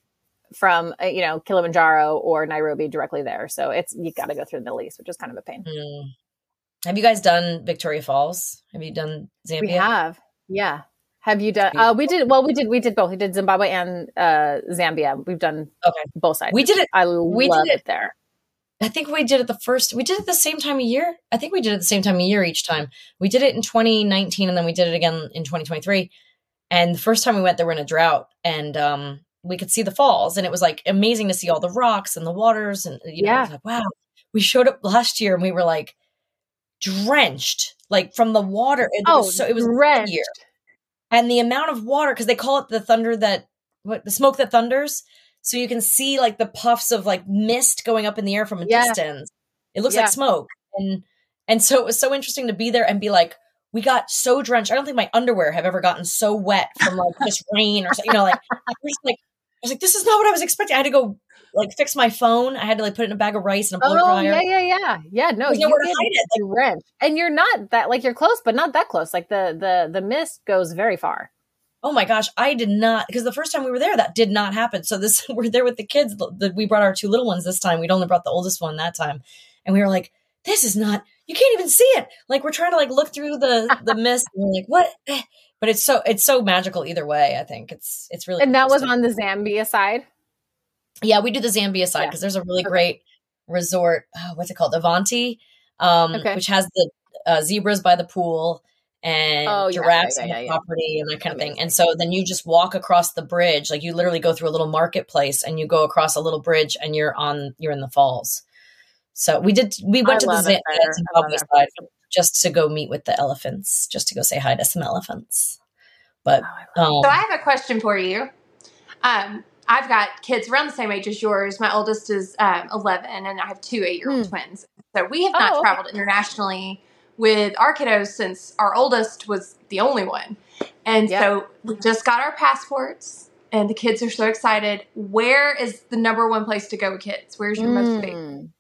from uh, you know Kilimanjaro or Nairobi directly there. So it's you got to go through the Middle East, which is kind of a pain. Mm. Have you guys done Victoria Falls? Have you done Zambia? We have, yeah. Have you done? Beautiful. Uh, we did. Well, we did. We did both. We did Zimbabwe and uh, Zambia. We've done Okay. both sides. We did it. I we love did it there. I think we did it the first, we did it the same time of year. I think we did it the same time of year each time. We did it in twenty nineteen and then we did it again in twenty twenty-three. And the first time we went there, we're in a drought and um, we could see the falls and it was like amazing to see all the rocks and the waters. And, you know, Yeah. it was like, wow, we showed up last year and we were like drenched, like from the water. It Oh, was so, it was drenched. year. And the amount of water, because they call it the thunder that, what, the smoke that thunders. So you can see like the puffs of like mist going up in the air from a Yeah. distance. It looks Yeah. like smoke. And and so it was so interesting to be there and be like, we got so drenched. I don't think my underwear have ever gotten so wet from like just rain or something. You know, like we're just like I was like, this is not what I was expecting. I had to go like fix my phone. I had to like put it in a bag of rice and a blow Oh dryer. yeah, yeah, yeah, yeah. No, There's you nowhere to get hide it. Like, drenched, and you're not that like you're close, but not that close. Like the the the mist goes very far. oh my gosh, I did not, because the first time we were there, that did not happen. So this, we're there with the kids. The, we brought our two little ones this time. We'd only brought the oldest one that time. And we were like, this is not, you can't even see it. Like we're trying to like look through the, the mist. And we're like, what? Eh. But it's so, it's so magical either way. I think it's, it's really, And that was interesting. on the Zambia side. Yeah, we do the Zambia side Yeah. because there's a really Okay. great resort. Oh, what's it called? Avanti, um, Okay. which has the uh, zebras by the pool and Oh, yeah, giraffes yeah, on yeah, the yeah. property and that kind of thing. Amazing. And so then you just walk across the bridge, like you literally go through a little marketplace and you go across a little bridge and you're on, you're in the falls. So we did, we went I to the love Z- it there. I love Zimbabwe it. side just to go meet with the elephants, just to go say hi to some elephants. But Oh, um, So I have a question for you. Um, I've got kids around the same age as yours. My oldest is um, eleven, and I have two eight-year-old Hmm. twins. So we have not Oh, okay. traveled internationally with our kiddos since our oldest was the only one. And Yep. so we just got our passports, and the kids are so excited. Where is the number one place to go with kids? Where's your most favorite? Mm.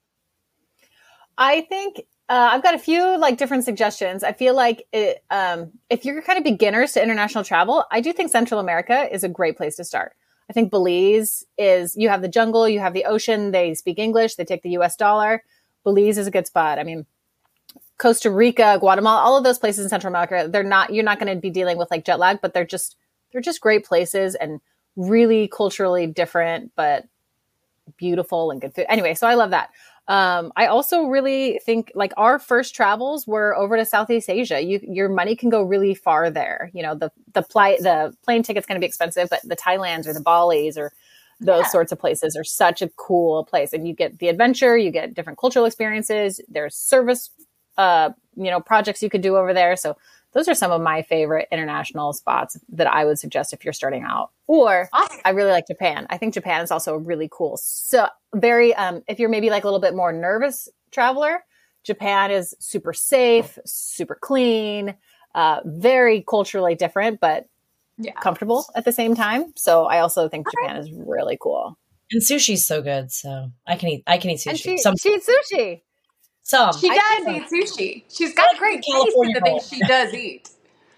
I think uh, I've got a few like different suggestions. I feel like it, um, if you're kind of beginners to international travel, I do think Central America is a great place to start. I think Belize is, you have the jungle, you have the ocean, they speak English, they take the U S dollar. Belize is a good spot. I mean, Costa Rica, Guatemala, all of those places in Central America, they're not, you're not going to be dealing with like jet lag, but they're just, they're just great places and really culturally different, but beautiful and good food. Anyway, so I love that. Um, I also really think like our first travels were over to Southeast Asia. You, your money can go really far there. You know, the, the flight, the plane ticket's going to be expensive, but the Thailands or the Balis or those Yeah. sorts of places are such a cool place. And you get the adventure, you get different cultural experiences. There's service, uh, you know, projects you could do over there. So those are some of my favorite international spots that I would suggest if you're starting out. Or Awesome. I really like Japan. I think Japan is also really cool. So very, um, if you're maybe like a little bit more nervous traveler, Japan is super safe, super clean, uh, very culturally different, but Yeah. comfortable at the same time. So I also think Okay. Japan is really cool. and sushi's so good. So I can eat, I can eat sushi. And she, some, she eats sushi. some. She I does think- eat sushi. She's I got like great the taste California in the things roll. she does eat.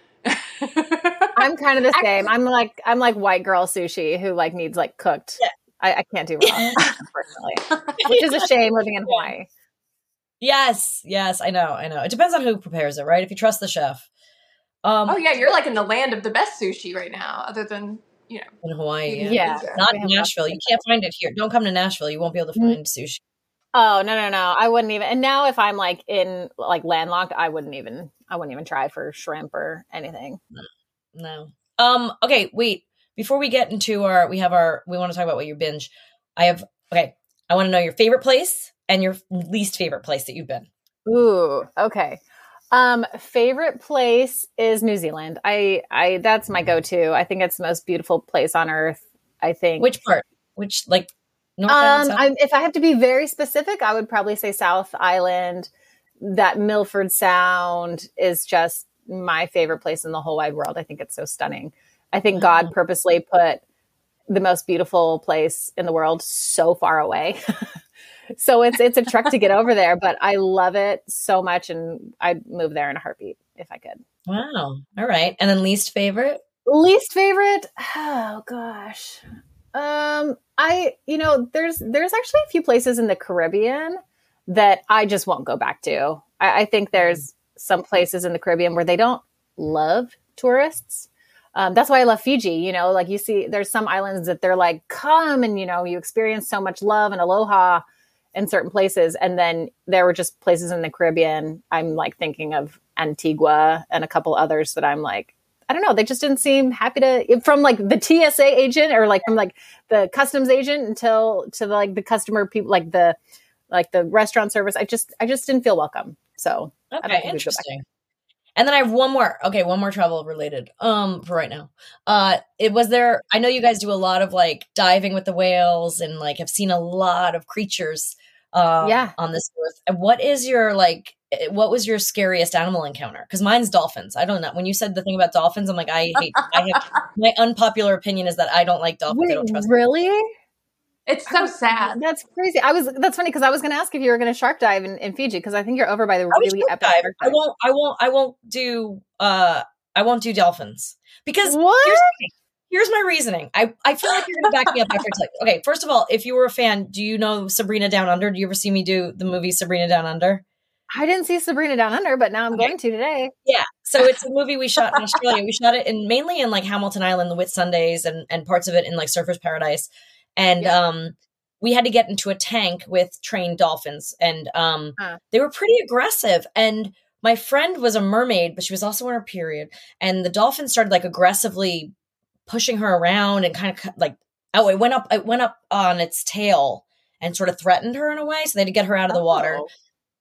I'm kind of the same. I'm like, I'm like white girl sushi who like needs like cooked. Yeah. I, I can't do raw, unfortunately, which is a shame living in Hawaii. Yes, yes, I know, I know. It depends on who prepares it, right? If you trust the chef. Um, Oh yeah, you're like in the land of the best sushi right now, other than you know. in Hawaii, yeah. Yeah. Not We in have lots Nashville. of You can't find it here. Don't come to Nashville. You won't be able to Mm. find sushi. Oh, no, no, no. I wouldn't even. And now if I'm like in like landlocked, I wouldn't even, I wouldn't even try for shrimp or anything. No. Um, okay, wait. Before we get into our, we have our, we want to talk about what you binge. I have, okay, I want to know your favorite place and your least favorite place that you've been. Ooh, okay. Um, favorite place is New Zealand. I, I, that's my go-to. I think it's the most beautiful place on earth. I think. Which part? Which like North Island? Um, I, if I have to be very specific, I would probably say South Island. That Milford Sound is just my favorite place in the whole wide world. I think it's so stunning. I think Wow. God purposely put the most beautiful place in the world so far away. So it's it's a trek to get over there, but I love it so much, and I'd move there in a heartbeat if I could. Wow. All right. And then least favorite? Least favorite? Oh gosh. Um, I you know, there's there's actually a few places in the Caribbean that I just won't go back to. I, I think there's some places in the Caribbean where they don't love tourists. Um, that's why I love Fiji. You know, like you see, there's some islands that they're like, come and, you know, you experience so much love and aloha in certain places. And then there were just places in the Caribbean. I'm like thinking of Antigua and a couple others that I'm like, I don't know. They just didn't seem happy to, from like the T S A agent or like from like the customs agent until to the, like the customer people, like the, like the restaurant service. I just, I just didn't feel welcome. So I don't Okay, think we'd go back. interesting. And then I have one more. Okay, one more travel related. Um, for right now. Uh, it was there. I know you guys do a lot of like diving with the whales and like have seen a lot of creatures. Um, Yeah. On this earth. And what is your like? What was your scariest animal encounter? Because mine's dolphins. I don't know. When you said the thing about dolphins, I'm like, I hate. I have my unpopular opinion is that I don't like dolphins. Wait, I don't trust them. really? It's so sad. That's crazy. I was. That's funny because I was going to ask if you were going to shark dive in, in Fiji because I think you're over by the I would really shark epic dive. shark I dive. won't. I won't. I won't do. Uh, I won't do dolphins because What? here's the thing. Here's my reasoning. I, I feel like you're going to back me up after I tell you. Okay, first of all, if you were a fan, do you know Sabrina Down Under? Do you ever see me do the movie Sabrina Down Under? I didn't see Sabrina Down Under, but now I'm Okay. going to today. Yeah. So it's a movie we shot in Australia. We shot it in mainly in like Hamilton Island, the Whitsundays, and and parts of it in like Surfers Paradise. And Yeah. um, we had to get into a tank with trained dolphins, and um, Huh. they were pretty aggressive. And my friend was a mermaid, but she was also on her period. And the dolphin started like aggressively pushing her around and kind of like, oh, it went up, it went up on its tail and sort of threatened her in a way. So they had to get her out of the water. Oh.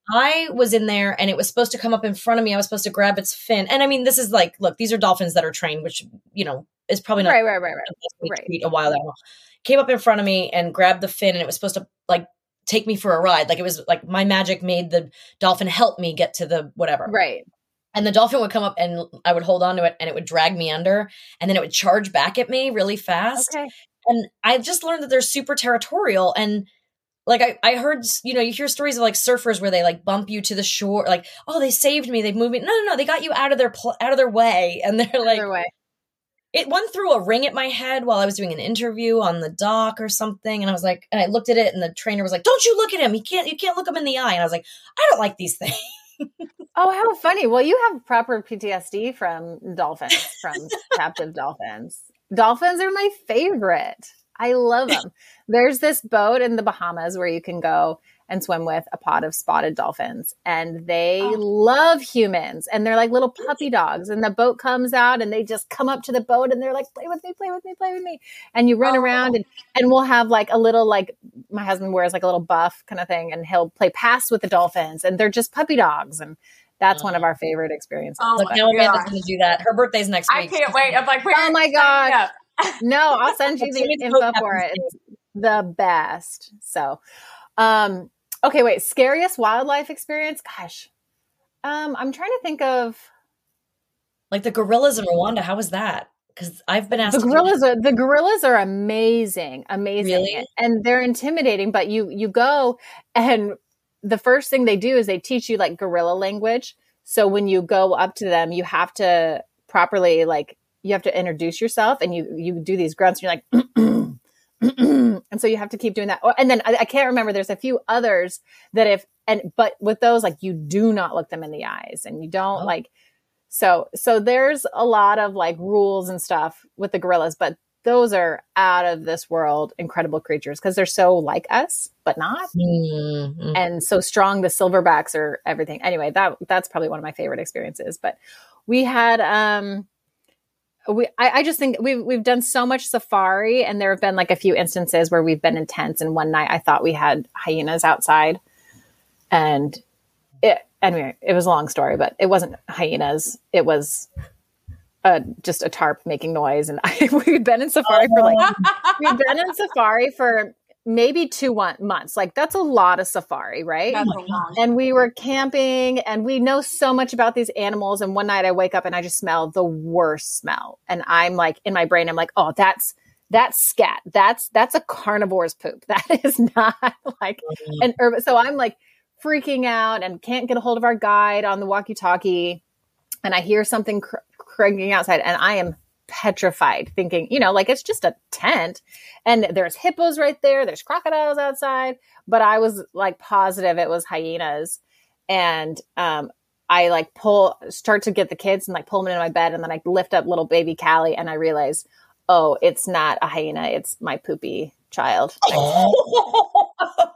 I was in there and it was supposed to come up in front of me. I was supposed to grab its fin. And I mean, this is like, look, these are dolphins that are trained, which, you know, is probably not Right, right, right, right. the best way to Right. treat a wild animal. Came up in front of me and grabbed the fin, and it was supposed to like take me for a ride. Like it was like my magic made the dolphin help me get to the whatever. Right. And the dolphin would come up and I would hold on to it and it would drag me under, and then it would charge back at me really fast. Okay. And I just learned that they're super territorial. And like I, I heard, you know, you hear stories of like surfers where they like bump you to the shore, like, oh, they saved me, they've moved me. No, no, no, they got you out of their pl- out of their way, and they're like, Either way. it went through a ring at my head while I was doing an interview on the dock or something, and I was like, and I looked at it, and the trainer was like, "Don't you look at him? He can't. You can't look him in the eye." And I was like, "I don't like these things." Oh, how funny. Well, you have proper P T S D from dolphins, from captive dolphins. Dolphins are my favorite. I love them. There's this boat in the Bahamas where you can go and swim with a pod of spotted dolphins, and they Oh. love humans, and they're like little puppy dogs, and the boat comes out and they just come up to the boat and they're like, play with me, play with me, play with me. And you run Oh. around and, and we'll have like a little, like my husband wears like a little buff kind of thing, and he'll play pass with the dolphins, and they're just puppy dogs. And that's one of our favorite experiences. Oh Look, my now Amanda's gosh. going to do that. Her birthday's next I week. can't wait. I'm like, where? Oh my sign me gosh. up. No, I'll send you Send me the the info vocab for it. list. It's the best. So, um, okay, wait. Scariest wildlife experience? Gosh. Um, I'm trying to think of Like the gorillas in Rwanda. How was that? Because I've been asked. the to do gorillas. Are, the gorillas are amazing, amazing, Really? and they're intimidating. But you you go, and the first thing they do is they teach you like gorilla language. So when you go up to them, you have to properly like you have to introduce yourself, and you you do these grunts. And you're like. And so you have to keep doing that. Oh, and then I, I can't remember. There's a few others that if, and, but with those, like you do not look them in the eyes, and you don't Oh. like, so, so there's a lot of like rules and stuff with the gorillas, but those are out of this world, incredible creatures. Cause they're so like us, but not. Mhm. And so strong. The silverbacks are everything. Anyway, that, that's probably one of my favorite experiences, but we had, um, We, I, I just think we've we've done so much safari, and there have been like a few instances where we've been in tents. And one night, I thought we had hyenas outside, and it anyway, it was a long story, but it wasn't hyenas. It was uh, just a tarp making noise. And I, we'd been in safari for like, we'd been in safari for maybe two one, months. Like that's a lot of safari, right? That's a long And we were camping and we know so much about these animals. And one night I wake up and I just smell the worst smell. And I'm like, in my brain, I'm like, oh, that's, that's scat. That's, that's a carnivore's poop. That is not like an urban. So I'm like freaking out and can't get a hold of our guide on the walkie-talkie. And I hear something cr- cranking outside and I am petrified, thinking, you know, like it's just a tent and there's hippos right there. There's crocodiles outside. But I was like positive it was hyenas. And um, I like pull, start to get the kids and like pull them into my bed. And then I lift up little baby Callie and I realize, oh, it's not a hyena. It's my poopy child. Oh.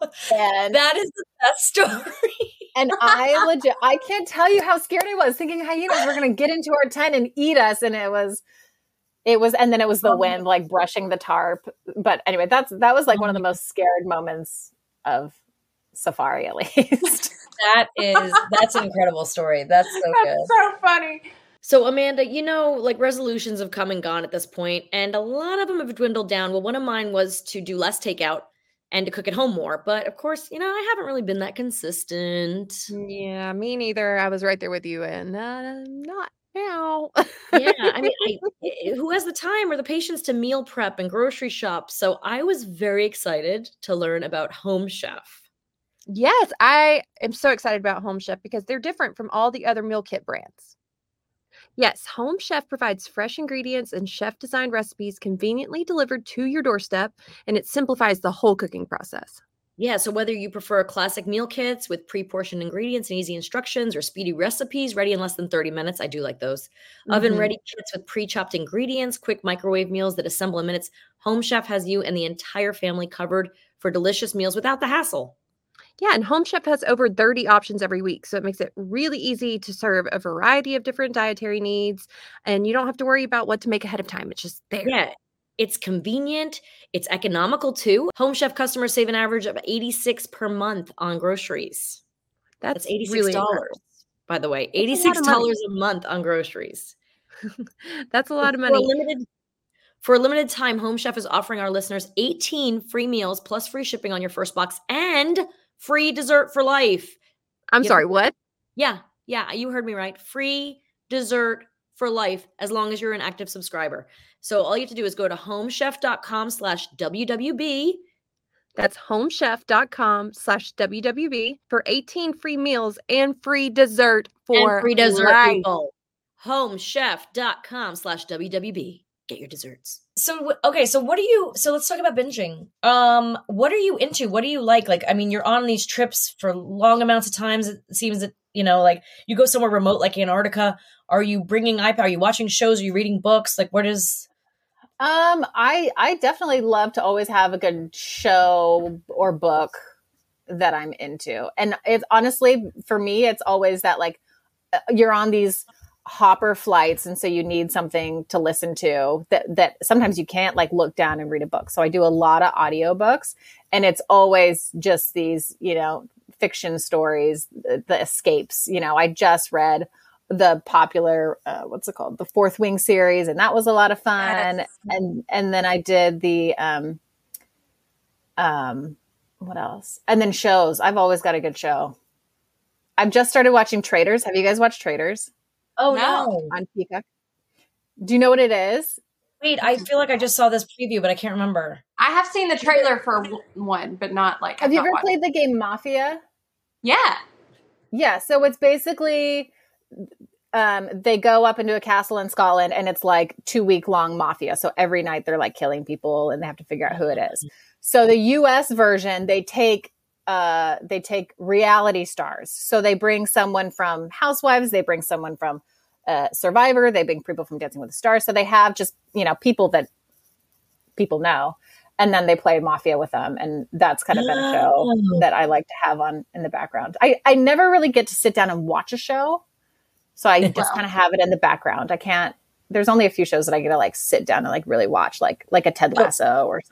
And That is the best story. And I legit, I can't tell you how scared I was thinking hyenas were going to get into our tent and eat us. And it was, it was, and then it was the wind like brushing the tarp. But anyway, that's, that was like one of the most scared moments of safari, at least. That is, that's an incredible story. That's so good. That's so funny. So Amanda, you know, like resolutions have come and gone at this point, and a lot of them have dwindled down. Well, one of mine was to do less takeout and to cook at home more. But of course, you know, I haven't really been that consistent. Yeah, me neither. I was right there with you, and uh, not now. Yeah, I mean, I, who has the time or the patience to meal prep and grocery shop? So I was very excited to learn about Home Chef. Yes, I am so excited about Home Chef because they're different from all the other meal kit brands. Yes, Home Chef provides fresh ingredients and chef-designed recipes conveniently delivered to your doorstep, and it simplifies the whole cooking process. Yeah, so whether you prefer classic meal kits with pre-portioned ingredients and easy instructions or speedy recipes ready in less than thirty minutes, I do like those. Mhm. Oven-ready kits with pre-chopped ingredients, quick microwave meals that assemble in minutes. Home Chef has you and the entire family covered for delicious meals without the hassle. Yeah, and Home Chef has over thirty options every week, so it makes it really easy to serve a variety of different dietary needs, and you don't have to worry about what to make ahead of time. It's just there. Yeah, it's convenient. It's economical too. Home Chef customers save an average of eighty-six dollars per month on groceries. That's That's eighty-six really dollars, incredible. by the way. That's a lot eighty-six of money. dollars a month on groceries. That's a lot of For a money. limited For a limited time, Home Chef is offering our listeners eighteen free meals plus free shipping on your first box and free dessert for life. I'm You have sorry, to- what? Yeah, yeah, you heard me right. Free dessert for life as long as you're an active subscriber. So all you have to do is go to homechef.com slash WWB. That's homechef.com slash WWB for eighteen free meals and free dessert for and free dessert, life. people. Homechef.com slash WWB. Get your desserts. So, okay, so what are you, so let's talk about binging. Um, what are you into? What do you like? Like, I mean, you're on these trips for long amounts of times. It seems that, you know, like you go somewhere remote like Antarctica. Are you bringing iPad? Are you watching shows? Are you reading books? Like, what is... Um, I I definitely love to always have a good show or book that I'm into. And it's honestly, for me, it's always that like uh, you're on these hopper flights and so you need something to listen to that that sometimes you can't like look down and read a book. So I do a lot of audiobooks and it's always just these, you know, fiction stories, the, the escapes. You know, I just read the popular uh, what's it called, the Fourth Wing series, and that was a lot of fun. Yes. and and then I did the um um what else, and then shows. I've always got a good show. I've just started watching Traitors. Have you guys watched Traitors Oh, No. no. on Peacock? Do you know what it is? Wait, I feel like I just saw this preview, but I can't remember. I have seen the trailer for w- one, but not like. Have I've you not ever watched played it. the game Mafia? Yeah. Yeah, so it's basically um, they go up into a castle in Scotland and it's like two week long mafia. So every night they're like killing people and they have to figure out who it is. So the U S version, they take uh, they take reality stars. So they bring someone from Housewives, they bring someone from uh, Survivor, they bring people from Dancing with the Stars. So they have just, you know, people that people know. And then they play Mafia with them. And that's kind of been a show Oh. that I like to have on in the background. I, I never really get to sit down and watch a show. So I just Wow. kind of have it in the background. I can't, there's only a few shows that I get to like sit down and like really watch, like, like a Ted Lasso or something.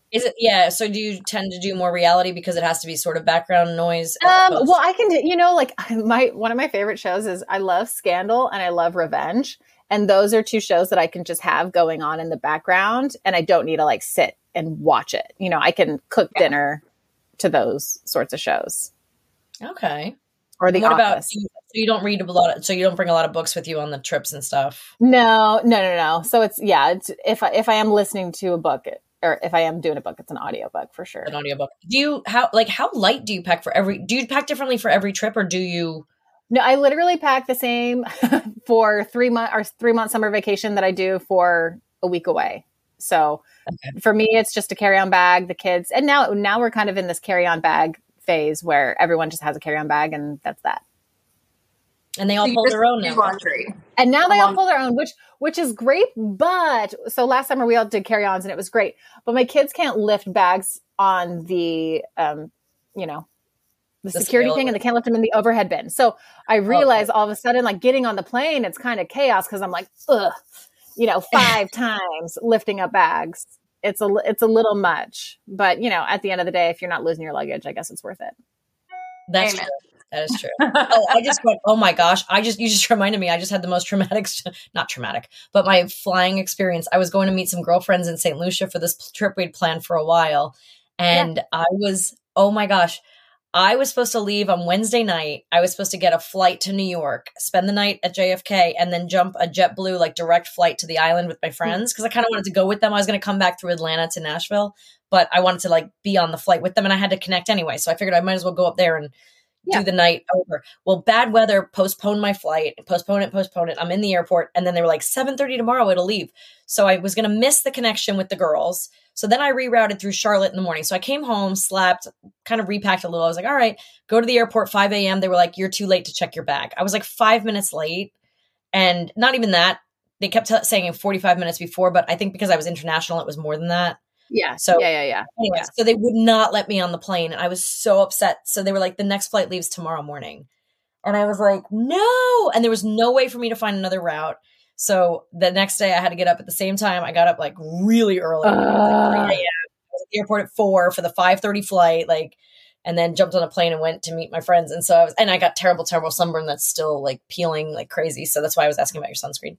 Is it, yeah. So do you tend to do more reality because it has to be sort of background noise? Um, well, I can do, you know, like my, one of my favorite shows is I love Scandal and I love Revenge. And those are two shows that I can just have going on in the background and I don't need to like sit and watch it. You know, I can cook yeah. dinner to those sorts of shows. Okay. Or The what Office. About, so you don't read a lot of, so you don't bring a lot of books with you on the trips and stuff? No, no, no, no. So it's, yeah, it's, if I, if I am listening to a book, it, or if I am doing a book, it's an audiobook for sure. An audiobook. Do you, how, like, how light do you pack for every, do you pack differently for every trip or do you? No, I literally pack the same for three month or three month summer vacation that I do for a week away. So okay. for me, it's just a carry-on bag, the kids. And now, now we're kind of in this carry-on bag phase where everyone just has a carry-on bag and that's that. And they all so pull their own now. Laundry. And now they all pull their own, which which is great. But so last summer we all did carry-ons and it was great. But my kids can't lift bags on the, um, you know, the, the security thing, and they can't lift them in the overhead bin. So I realized okay. all of a sudden, like getting on the plane, it's kind of chaos because I'm like, ugh, you know, five times lifting up bags. It's a it's a little much. But you know, at the end of the day, if you're not losing your luggage, I guess it's worth it. That's Amen. True. That is true. Oh, I just went, oh my gosh. I just, you just reminded me, I just had the most traumatic, not traumatic, but my flying experience. I was going to meet some girlfriends in Saint Lucia for this trip we'd planned for a while. And yeah. I was, oh my gosh, I was supposed to leave on Wednesday night. I was supposed to get a flight to New York, spend the night at J F K, and then jump a JetBlue, like direct flight to the island with my friends. Cause I kind of wanted to go with them. I was going to come back through Atlanta to Nashville, but I wanted to like be on the flight with them and I had to connect anyway. So I figured I might as well go up there and Yeah. do the night over. Well, bad weather postponed my flight, postpone it, postpone it. I'm in the airport. And then they were like seven thirty tomorrow, it'll leave. So I was going to miss the connection with the girls. So then I rerouted through Charlotte in the morning. So I came home, slept, kind of repacked a little. I was like, all right, go to the airport, five a.m. They were like, you're too late to check your bag. I was like five minutes late. And not even that. They kept t- saying forty-five minutes before, but I think because I was international, it was more than that. Yeah. So yeah, yeah, yeah. Anyways, yeah. So they would not let me on the plane. And I was so upset. So they were like, the next flight leaves tomorrow morning. And I was like, no. And there was no way for me to find another route. So the next day I had to get up at the same time. I got up like really early. Uh. Like three a.m. I was at the airport at four for the five thirty flight. Like, and then jumped on a plane and went to meet my friends. And so I was, and I got terrible, terrible sunburn that's still like peeling like crazy. So that's why I was asking about your sunscreen.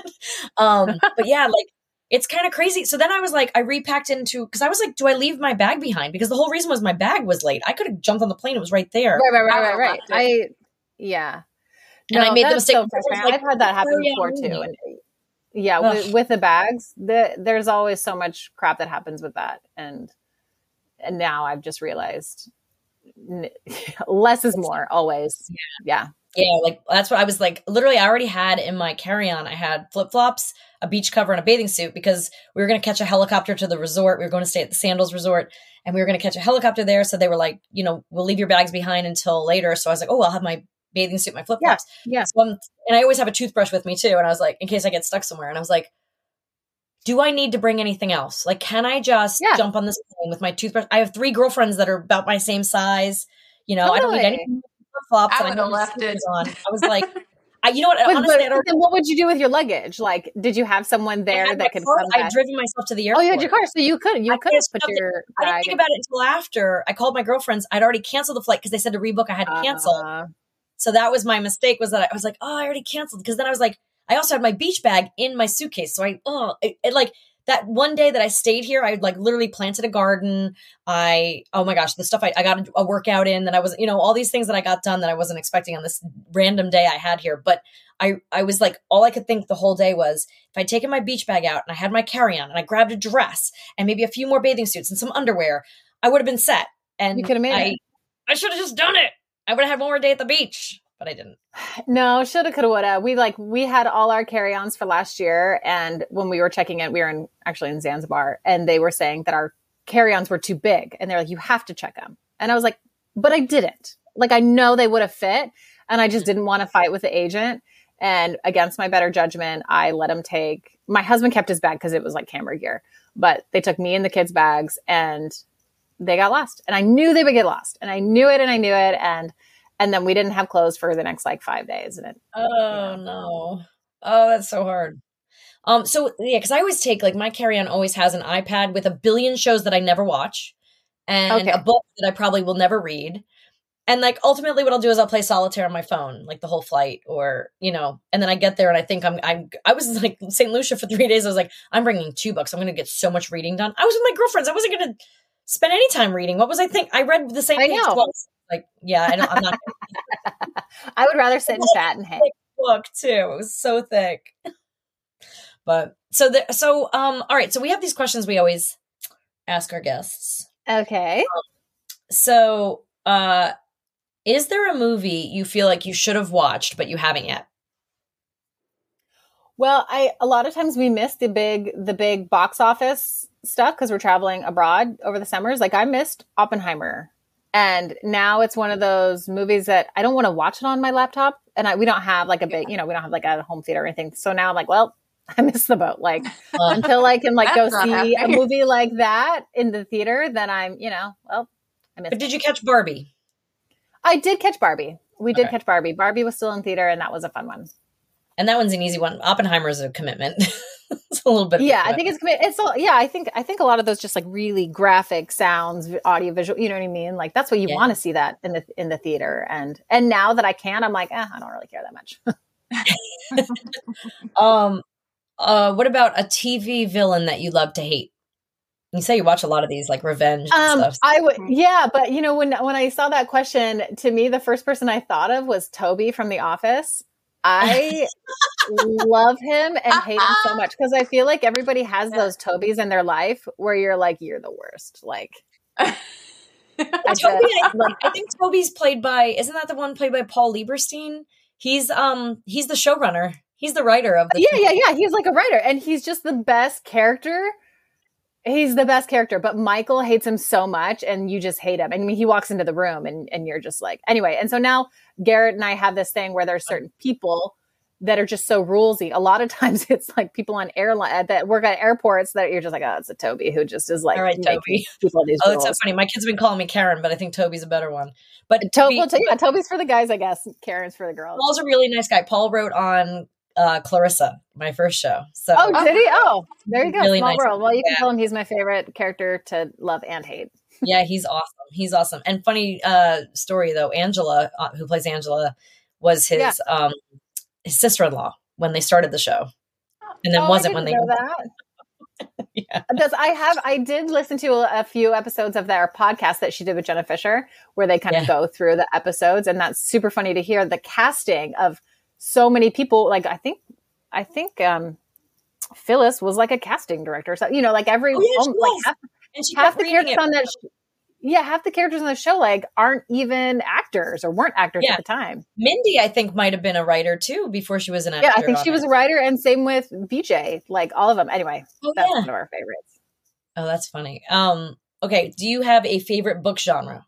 um, but yeah, like, it's kind of crazy. So then I was like, I repacked into, because I was like, do I leave my bag behind? Because the whole reason was my bag was late. I could have jumped on the plane. It was right there. Right, right, right, right, right. I, yeah. No, and I made the mistake. So like, I've had that happen before too. And yeah, with, with the bags, the, there's always so much crap that happens with that. And and now I've just realized n- less is more always. Yeah. yeah. Yeah, like that's what I was like. Literally, I already had in my carry-on, I had flip-flops, a beach cover, and a bathing suit because we were going to catch a helicopter to the resort. We were going to stay at the Sandals Resort, and we were going to catch a helicopter there. So they were like, you know, we'll leave your bags behind until later. So I was like, oh, I'll have my bathing suit, my flip-flops. Yeah. yeah. So I'm, and I always have a toothbrush with me too. And I was like, in case I get stuck somewhere. And I was like, do I need to bring anything else? Like, can I just yeah. jump on this plane with my toothbrush? I have three girlfriends that are about my same size. You know, totally. I don't need anything. Flops I would have left it on. I was like, I, you know what? But, honestly, but, I don't, then what would you do with your luggage? Like, did you have someone there that could? Car, come back? I'd driven myself to the airport. Oh, you had your car, so you could you could put your. I didn't think about it until after. I called my girlfriends. I'd already canceled the flight because they said to rebook. I had to cancel. Uh, so that was my mistake. Was that I was like, oh, I already canceled because then I was like, I also had my beach bag in my suitcase. So I, oh, it, it like. That one day that I stayed here, I like literally planted a garden. I, oh my gosh, the stuff I, I got a workout in that I was, you know, all these things that I got done that I wasn't expecting on this random day I had here. But I, I was like, all I could think the whole day was if I'd taken my beach bag out and I had my carry-on and I grabbed a dress and maybe a few more bathing suits and some underwear, I would have been set. And you could have made I, it. I should have just done it. I would have had one more day at the beach. But I didn't. No, shoulda, coulda, woulda. We like, we had all our carry-ons for last year. And when we were checking it, we were in actually in Zanzibar and they were saying that our carry-ons were too big. And they're like, you have to check them. And I was like, but I didn't. Like, I know they would have fit. And I just didn't want to fight with the agent. And against my better judgment, I let him take, my husband kept his bag because it was like camera gear, but they took me and the kids' bags and they got lost. And I knew they would get lost. And I knew it and I knew it. And And then we didn't have clothes for the next like five days. And it, oh, you know. no. Oh, that's so hard. Um, so yeah, because I always take like my carry-on always has an iPad with a billion shows that I never watch and Okay. a book that I probably will never read. And like ultimately what I'll do is I'll play solitaire on my phone, like the whole flight or, you know, and then I get there and I think I'm, I'm, I was like Saint Lucia for three days. I was like, I'm bringing two books. I'm going to get so much reading done. I was with my girlfriends. I wasn't going to spend any time reading. What was I think? I read the same I page know. twice. Like, yeah, I don't, I'm not. I would rather sit and chat and hang. Thick book too. It was so thick. But so the, so, um, all right. So we have these questions we always ask our guests. Okay. So, uh, is there a movie you feel like you should have watched, but you haven't yet? Well, I a lot of times we miss the big the big box office stuff because we're traveling abroad over the summers. Like I missed Oppenheimer, and now it's one of those movies that I don't want to watch it on my laptop, and I, we don't have like a big, you know, we don't have like a home theater or anything. So now I'm like, well, I missed the boat. Like Uh, until I can like go That's not see a happening. movie like that in the theater, then I'm, you know, well, I missed. but it. did you catch Barbie? I did catch Barbie. We did Okay. catch Barbie. Barbie was still in theater, and that was a fun one. And that one's an easy one. Oppenheimer is a commitment. It's a little bit. Of Yeah, a I think it's it's all, yeah. I think I think a lot of those just like really graphic sounds, audio, visual. You know what I mean? Like that's what you Yeah. want to see that in the in the theater. And and now that I can, I'm like, eh, I don't really care that much. Um, uh, what about a T V villain that you love to hate? You say you watch a lot of these, like Revenge and Um, stuff. I would, yeah, but you know, when when I saw that question, to me, the first person I thought of was Toby from The Office. I love him and hate him so much because I feel like everybody has those Tobys in their life where you're like, you're the worst. Like, I Toby, just, I, like, I think Toby's played by. Isn't that the one played by Paul Lieberstein? He's um he's the showrunner. He's the writer of the. yeah, yeah, yeah. He's like a writer, and he's just the best character. He's the best character, but Michael hates him so much, and you just hate him. I mean, he walks into the room, and and you're just like, anyway. And so now Garrett and I have this thing where there's certain people that are just so rulesy. A lot of times, it's like people on airline that work at airports that you're just like, oh, it's a Toby who just is like, All right, making Toby. people these Oh, rules. it's so funny. My kids have been calling me Karen, but I think Toby's a better one. But To- Toby, well, to- yeah, Toby's for the guys, I guess. Karen's for the girls. Paul's a really nice guy. Paul wrote on uh, Clarissa, my first show. So Oh, did he? Oh, there you go. Really Small nice. world. Well, you can Yeah. tell him he's my favorite character to love and hate. yeah, he's awesome. He's awesome. And funny uh, story though, Angela, uh, who plays Angela, was his Yeah. um, his sister-in-law when they started the show, and then Oh, I wasn't when they. didn't know that. Yeah. Does I have I did listen to a, a few episodes of their podcast that she did with Jenna Fisher, where they kind of Yeah. go through the episodes, and that's super funny to hear the casting of so many people. Like I think I think um, Phyllis was like a casting director, so you know, like every Oh, yeah, she um, like was. half, And she half kept the reading characters it. on that. Sh- yeah, half the characters on the show like aren't even actors or weren't actors Yeah. at the time. Mindy, I think, might have been a writer too before she was an actor. Yeah, I think on she was it. a writer, and same with B J. Like all of them. Anyway, Oh, that's yeah. one of our favorites. Oh, that's funny. Um, okay, do you have a favorite book genre?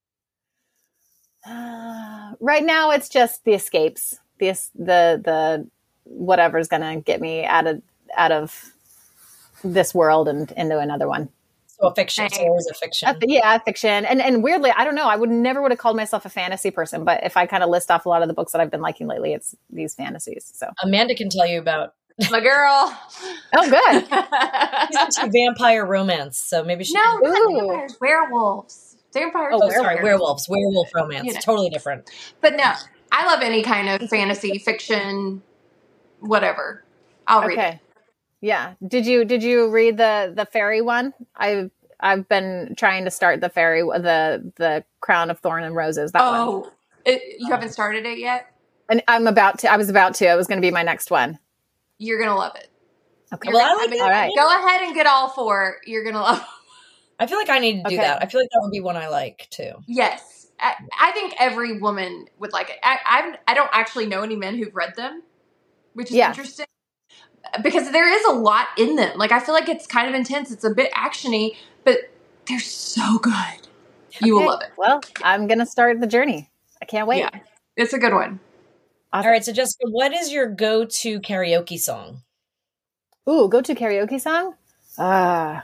Uh, right now, it's just the escapes, the the the whatever's gonna get me out of out of this world and into another one. So a fiction. So always a fiction. Uh, yeah, fiction, and and weirdly, I don't know. I would never would have called myself a fantasy person, but if I kind of list off a lot of the books that I've been liking lately, it's these fantasies. So, Amanda can tell you about. My girl. oh, good. She's into vampire romance, so maybe she. No, can- not Ooh. vampires, werewolves. Vampires. Oh, Oh, are sorry, werewolves. werewolves, werewolf romance, You know. totally different. But no, I love any kind of fantasy, fiction, whatever. I'll read it. Okay. Yeah. Did you did you read the the fairy one? I've I've been trying to start the fairy the the Crown of Thorn and Roses. That one. Oh, it, you haven't started it yet? And I'm about to. I was about to. It was going to be my next one. You're going to love it. Okay. You're Well, I gonna- like I mean, All right. Go ahead and get all four. You're going to love it. I feel like I need to do Okay. that. I feel like that would be one I like too. Yes. I, I think every woman would like it. I, I, I don't actually know any men who've read them, which is Yeah. interesting. Because there is a lot in them. Like, I feel like it's kind of intense. It's a bit actiony, but they're so good. You Okay. will love it. Well, I'm going to start the journey. I can't wait. Yeah. It's a good one. Awesome. All right, so Jessica, what is your go-to karaoke song? Ooh, go to karaoke song. Ah.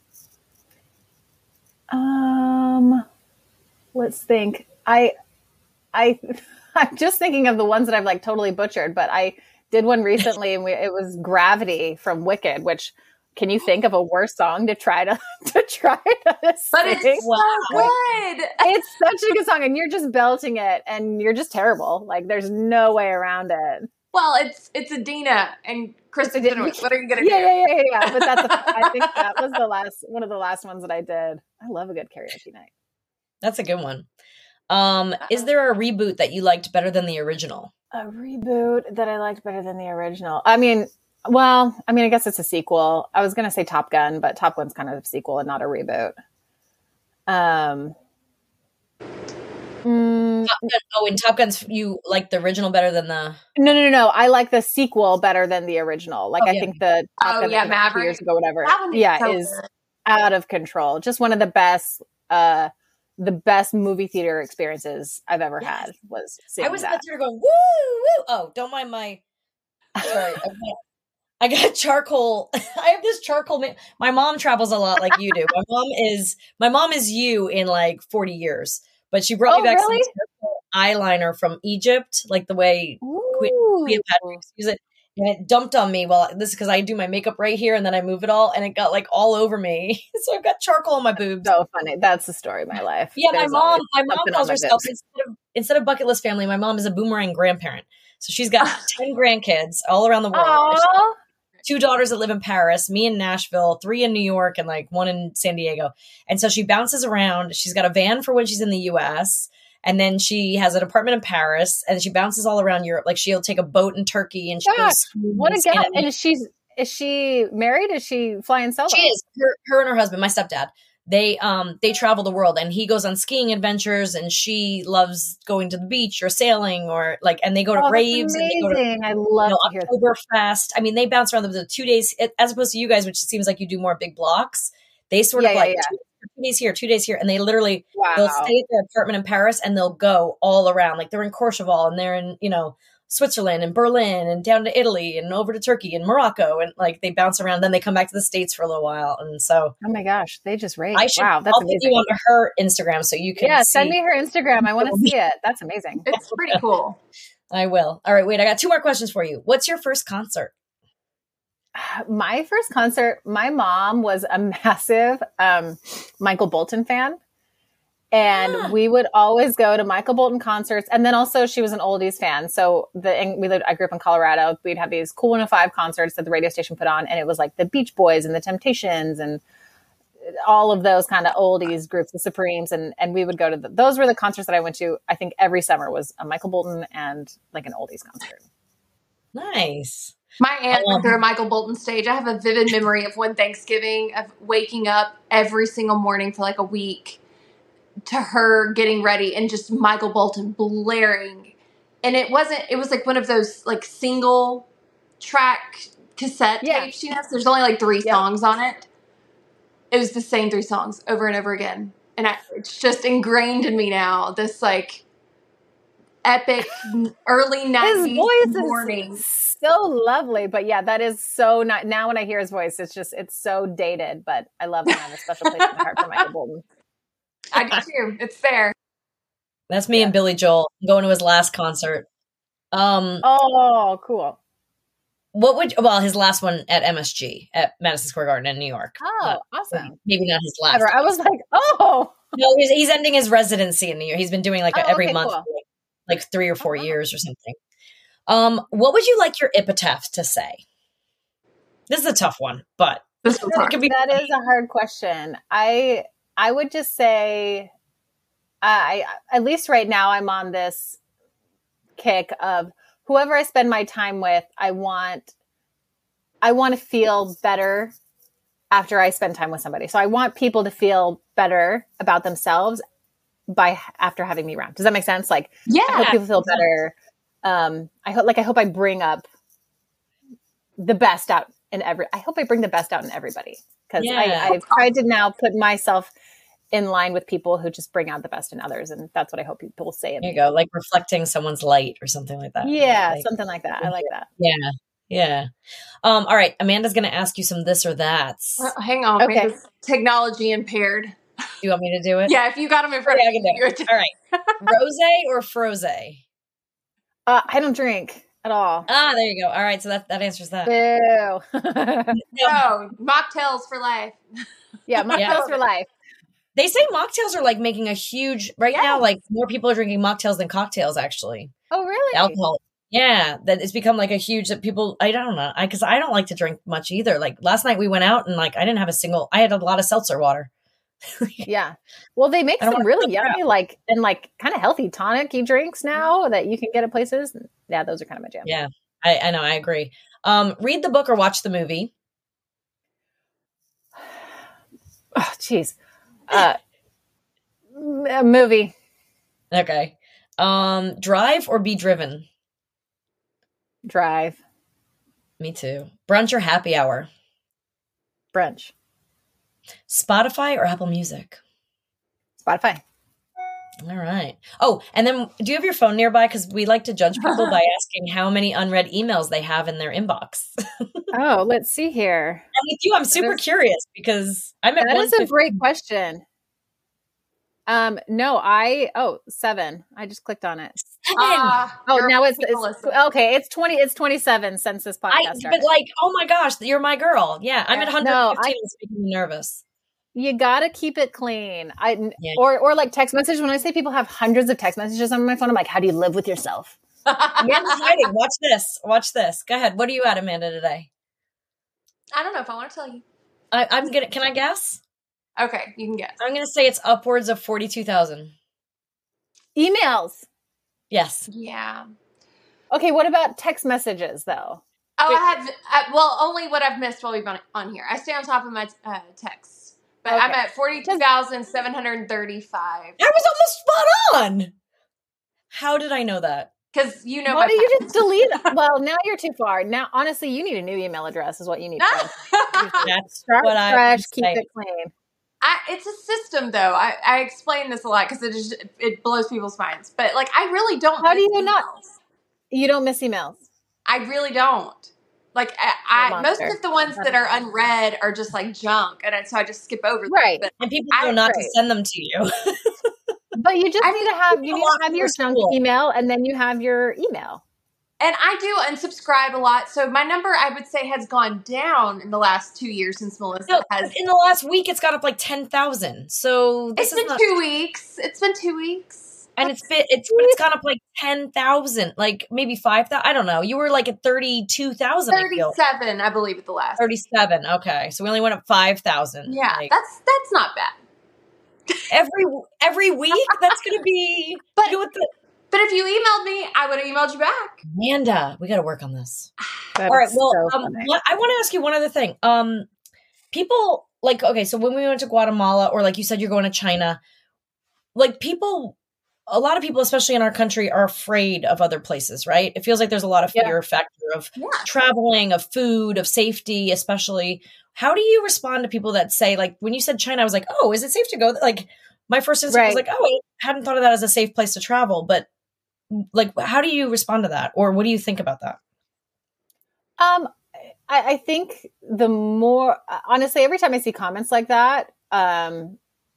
um, let's think. I, I, I'm just thinking of the ones that I've like totally butchered, but I did one recently, and we, it was Gravity from Wicked, which can you think of a worse song to try to to try to But sing? it's Wow. so good. It's such a good song, and you're just belting it, and you're just terrible. Like there's no way around it. Well, it's it's Adina and Kristen It's Adina. Chenoweth. What are you gonna Yeah, do? yeah, yeah, yeah. But that's a, I think that was the last one of the last ones that I did. I love a good karaoke night. That's a good one. Um, is there a reboot that you liked better than the original? A reboot that I liked better than the original. I mean, well, I mean, I guess it's a sequel. I was going to say Top Gun, but Top Gun's kind of a sequel and not a reboot. Um, mm, Top Gun, oh, in Top Gun's, you like the original better than the... no, no, no, no. I like the sequel better than the original. Like, Oh, I yeah. think the Top Oh, Gun yeah, that came out two Maverick. years ago, whatever. That one is Yeah, so is good. out of control. Just one of the best, uh, the best movie theater experiences I've ever Yes. had was seeing I was in that. the theater going, woo, woo. Oh, don't mind my... Sorry. I got, I got charcoal. I have this charcoal. Ma- my mom travels a lot like you do. My mom is, my mom is you in like forty years, but she brought Oh, me back really? some charcoal eyeliner from Egypt, like the way Ooh. Cleopatra used to use it. And it dumped on me. Well, this is because I do my makeup right here and then I move it all and it got like all over me. So I've got charcoal on my boobs. So funny. That's the story of my life. Yeah, my There's mom, always my mom something calls on my herself boobs. instead of instead of bucket list family, my mom is a boomerang grandparent. So she's got ten grandkids all around the world. And she's got Aw. two daughters that live in Paris, me in Nashville, three in New York, and like one in San Diego. And so she bounces around. She's got a van for when she's in the U S, and then she has an apartment in Paris, and she bounces all around Europe. Like she'll take a boat in Turkey, and she Gosh, goes skiing What in a gal! Scandinavia. And she's is she married? Is she flying solo? She is. Her, her and her husband, my stepdad, they um they travel the world, and he goes on skiing adventures, and she loves going to the beach or sailing or like, and they go to Oh, that's raves and they go to amazing. I love you know, to hear that. Oktoberfest. I mean, they bounce around the two days as opposed to you guys, which it seems like you do more big blocks. They sort Yeah, of yeah, like yeah. Two, two days here, two days here, and they literally they'll Wow. stay at their apartment in Paris and they'll go all around. Like they're in Courchevel and they're in you know Switzerland and Berlin and down to Italy and over to Turkey and Morocco, and like they bounce around. Then they come back to the States for a little while, and so Oh my gosh, they just rage. I should. Wow, that's I'll put you amazing. onto her Instagram so you can. Yeah, see. send me her Instagram. I want to see it. That's amazing. It's pretty cool. I will. All right, wait. I got two more questions for you. What's your first concert? My first concert, my mom was a massive um, Michael Bolton fan. And Ah. we would always go to Michael Bolton concerts. And then also she was an oldies fan. So the and we lived, I grew up in Colorado. We'd have these Cool one oh five concerts that the radio station put on. And it was like the Beach Boys and the Temptations and all of those kind of oldies groups, the Supremes. And, and we would go to the, those were the concerts that I went to. I think every summer was a Michael Bolton and like an oldies concert. Nice. My aunt Um, went through a Michael Bolton stage. I have a vivid memory of one Thanksgiving of waking up every single morning for like a week to her getting ready and just Michael Bolton blaring. And it wasn't, it was like one of those like single track cassette Yeah. tapes, you know, so there's only like three Yep. songs on it. It was the same three songs over and over again. And I, it's just ingrained in me now, this like epic early His nineties voice morning. is so lovely. But yeah, that is so not now when I hear his voice, it's just, it's so dated, but I love him. I have a special place in my heart for Michael Bolton. I do too. It's there. That's me Yeah. and Billy Joel going to his last concert. Um, Oh, cool. what would well his last one at M S G at Madison Square Garden in New York. Oh, Uh, awesome. maybe not his last. I was like, oh, No, he's, he's ending his residency in New York. He's been doing like a, Oh, every okay, month, cool. for like, like three or four wow. years or something. Um, what would you like your epitaph to say? This is a tough one, but This was it hard. could be. that is a hard question. I I would just say, I at least right now I'm on this kick of whoever I spend my time with, I want I want to feel better after I spend time with somebody. So I want people to feel better about themselves by after having me around. Does that make sense? Like Yeah. I hope people feel better. Um, I hope like I hope I bring up the best out in every. I hope I bring the best out in everybody because Yeah. I I've tried to now put myself in line with people who just bring out the best in others, and that's what I hope people will say. There you go, like reflecting someone's light or something like that. Yeah, Like, something like that. I like that. yeah, yeah. Um, all right, Amanda's going to ask you some this or that's. Uh, hang on. Okay. Okay. Technology impaired. Do you want me to do it? Yeah, if you got them in front Yeah, I of can you, do it. All right, rose or froze? Uh, I don't drink. at all. Ah, there you go. All right, so that that answers that. Boo. No, Oh, mocktails for life. Yeah, mocktails Yeah. for life. they say mocktails are like making a huge right now. Yes. Like more people are drinking mocktails than cocktails. Actually, Oh, really? alcohol. Yeah, that it's become like a huge that people. I don't know. I because I don't like to drink much either. Like last night we went out and like I didn't have a single. I had a lot of seltzer water. Yeah. Well, they make I don't some wanna really feel yummy, like, and like kind of healthy tonic-y drinks now that you can get at places. Yeah, those are kind of my jam. Yeah, I, I know. I agree. Um, read the book or watch the movie. Oh, geez. Uh, m- a movie. Okay. Um, drive or be driven. Drive. Me too. Brunch or happy hour. Brunch. Spotify or Apple Music. Spotify. All right. Oh, and then do you have your phone nearby? Because we like to judge people by asking how many unread emails they have in their inbox. Oh, let's see here. And with you, I'm super is- curious because I'm at That one is a fifty. great question. Um, no, I, oh, seven. I just clicked on it. Ah, Oh, you're now it's, people it's listen. okay. It's twenty. It's twenty-seven since this I, podcast started. but like, oh my gosh, you're my girl. Yeah, I'm Yeah. at one No, hundred fifteen. I- It's making me nervous. You gotta keep it clean. I Yeah. or or like text message. When I say people have hundreds of text messages on my phone, I'm like, how do you live with yourself? Amanda's hiding. Watch this. Watch this. Go ahead. What are you at, Amanda, today? I don't know if I want to tell you. I, I'm gonna. Can I guess? Okay, you can guess. I'm gonna say it's upwards of forty-two thousand. Emails. Yes. Yeah. Okay, what about text messages though? Oh, Wait. I have. I, well, only what I've missed while we've been on here. I stay on top of my uh, texts, but I'm Okay. at forty-two thousand seven hundred thirty-five. I was almost spot on. How did I know that? Because you know Why my do you password. just delete it? Well, now you're too far. Now, honestly, you need a new email address. Is what you need. friend. That's Start what I fresh. would Keep say. it clean. I, it's a system, though. I, I explain this a lot because it is it blows people's minds. But like, I really don't. How do miss you not- emails. You don't miss emails. I really don't. Like, I, I You're a most monster. of the ones that are unread are just like junk, and I- so I just skip over them. Right. But And people I- know not to right. send them to you. But you just I need to have you a need lot to have for your junk school. email, and then you have your email. And I do unsubscribe a lot. So my number, I would say, has gone down in the last two years since Melissa No, has. in the last week, it's got up like ten thousand. So this It's is been not, two weeks. It's been two weeks. and it's been it's but it's gone up like ten thousand, like maybe five thousand. I don't know. You were like at thirty two thousand. I feel thirty-seven, I believe, at the last. thirty seven. Okay, so we only went up five thousand. Yeah, like, that's that's not bad. every every week. That's gonna be. But- you know what the, But if you emailed me, I would have emailed you back. Amanda, we got to work on this. That All right. is Well, so um, funny. what, I want to ask you one other thing. Um, people like okay, so when we went to Guatemala, or like you said, you're going to China. Like people, a lot of people, especially in our country, are afraid of other places. Right? It feels like there's a lot of Yeah. fear factor of Yeah. traveling, of food, of safety, especially. How do you respond to people that say, like, when you said China, I was like, oh, is it safe to go? Like, my first instinct was Right. like, oh, I hadn't thought of that as a safe place to travel, but. Like, how do you respond to that, or what do you think about that? Um, I, I think the more honestly, every time I see comments like that, um,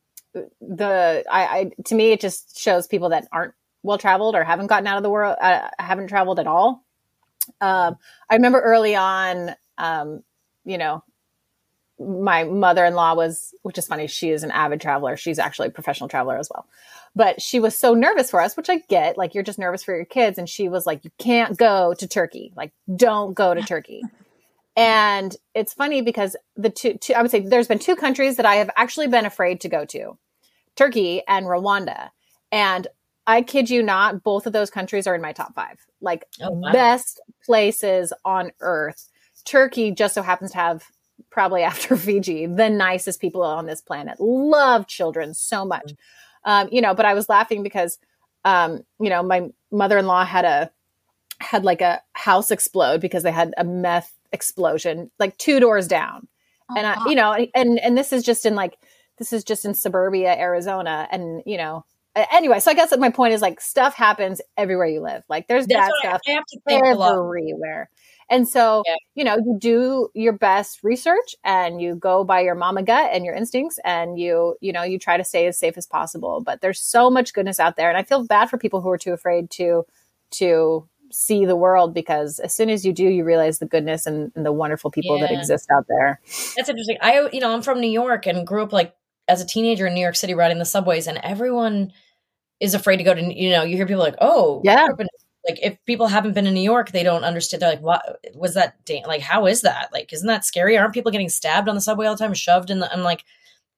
the I, I to me it just shows people that aren't well traveled or haven't gotten out of the world, uh, haven't traveled at all. Um, I remember early on, um, you know, my mother-in-law was, which is funny, she is an avid traveler. She's actually a professional traveler as well. But she was so nervous for us, which I get, like, you're just nervous for your kids. And she was like, you can't go to Turkey. Like, don't go to Turkey. And it's funny because the two, two, I would say there's been two countries that I have actually been afraid to go to, Turkey and Rwanda. And I kid you not, both of those countries are in my top five, like Oh, wow. best places on earth. Turkey just so happens to have, probably after Fiji, the nicest people on this planet. Love children so much. Um, you know, but I was laughing because, um, you know, my mother-in-law had a, had like a house explode because they had a meth explosion, like two doors down. Oh, and I, wow. you know, and, and this is just in like, this is just in suburbia, Arizona. And, you know, a- anyway, so I guess that my point is like stuff happens everywhere you live. Like there's That's bad what I, stuff I have to think a lot. everywhere. And so, Yeah. you know, you do your best research and you go by your mama gut and your instincts and you, you know, you try to stay as safe as possible. But there's so much goodness out there. And I feel bad for people who are too afraid to, to see the world, because as soon as you do, you realize the goodness and, and the wonderful people that Yeah. exist out there. That's interesting. I, you know, I'm from New York and grew up like as a teenager in New York City riding the subways, and everyone is afraid to go to, you know, you hear people like, oh, Yeah. I grew up in- like if people haven't been in New York, they don't understand. They're like, what was that? Da- like, how is that? Like, isn't that scary? Aren't people getting stabbed on the subway all the time, shoved in the, I'm like,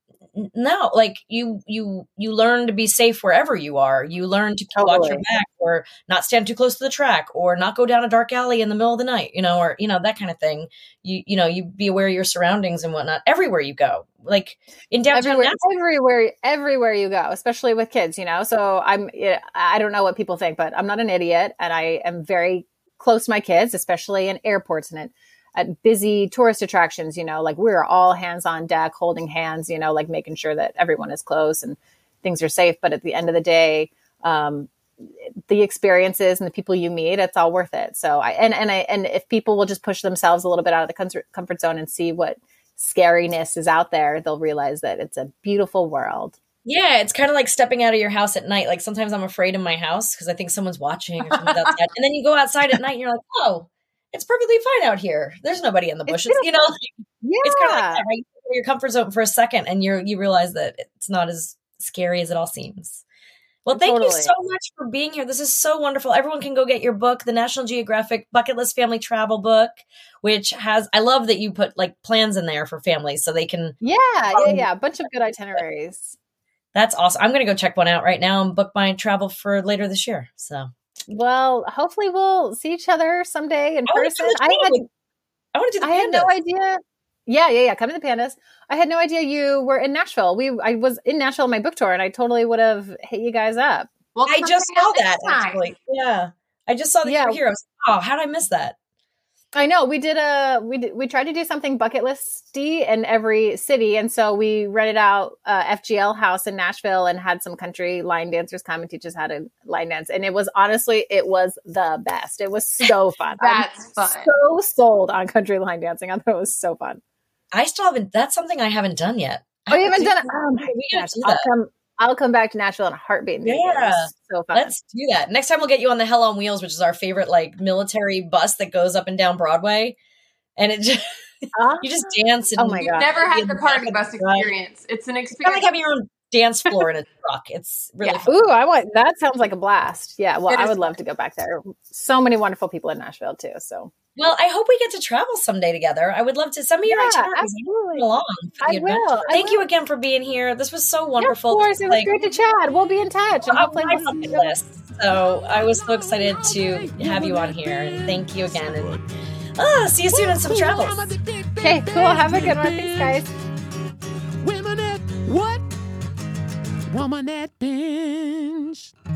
n- no, like you, you, you learn to be safe wherever you are. You learn to watch your Totally. back, or not stand too close to the track, or not go down a dark alley in the middle of the night, you know, or, you know, that kind of thing. You, you know, you be aware of your surroundings and whatnot everywhere you go. Like in downtown Everywhere, Nashville. everywhere, everywhere you go, especially with kids, you know. So I'm, yeah, I don't know what people think, but I'm not an idiot, and I am very close to my kids, especially in airports and at, at busy tourist attractions. You know, like we're all hands on deck, holding hands. You know, like making sure that everyone is close and things are safe. But at the end of the day, um, the experiences and the people you meet, it's all worth it. So I and and I and if people will just push themselves a little bit out of the comfort comfort zone and see what scariness is out there, they'll realize that it's a beautiful world. Yeah, it's kind of like stepping out of your house at night. Like sometimes I'm afraid in my house because I think someone's watching or something's outside. And then you go outside at night and you're like, oh, it's perfectly fine out here. There's nobody in the It's bushes. You know, Yeah. it's kind of like that, right? You go to your comfort zone for a second and you you realize that it's not as scary as it all seems. Well, thank Totally. you so much for being here. This is so wonderful. Everyone can go get your book, the National Geographic Bucket List Family Travel Book, which has, I love that you put like plans in there for families so they can, Yeah, yeah, yeah. A bunch of good itineraries. that's awesome. I'm going to go check one out right now and book my travel for later this year. So Well, hopefully we'll see each other someday in I wanna person. do the I had travel. I want to do the I had no pandas. idea. Yeah, yeah, yeah. Come to the Pandas. I had no idea you were in Nashville. We I was in Nashville on my book tour, and I totally would have hit you guys up. Well, I come just hang saw out next that time. actually. Yeah. I just saw that Yeah. you were here. I was like, oh, how did I miss that? I know we did a we did, we tried to do something bucket listy in every city, and so we rented out uh, F G L house in Nashville and had some country line dancers come and teach us how to line dance, and it was honestly it was the best. It was so fun. That's I'm fun. so sold on country line dancing. I thought it was so fun. I still haven't, that's something I haven't done yet. Oh, you haven't Do- done it? Oh my We gotta gosh! do I'll that. come. I'll come back to Nashville in a heartbeat. and do it again. It Yeah. was so fun. Let's do that. Next time we'll get you on the Hell on Wheels, which is our favorite like military bus that goes up and down Broadway. And it just, Ah. you just dance. And Oh my You've God. never in had the the back party of bus the truck. experience. It's an It's kind of like experience. having your own dance floor in a truck. It's really Yeah. fun. Ooh, I want that. Sounds like a blast. Yeah. Well, It I is would love to go back there. So many wonderful people in Nashville too. So Well, I hope we get to travel someday together. I would love to send me your yeah, itineraries. absolutely. Along for the I adventure. will. I Thank you will. again for being here. This was so Yeah, of wonderful. course. It was Like, great to chat. We'll be in touch. And on hopefully my we'll see bucket you. list. So I was so excited to have you on here, and thank you again. And ah, see you soon in some travels. Okay, cool. Have a good one. Thanks, guys. Women at what? Woman at binge.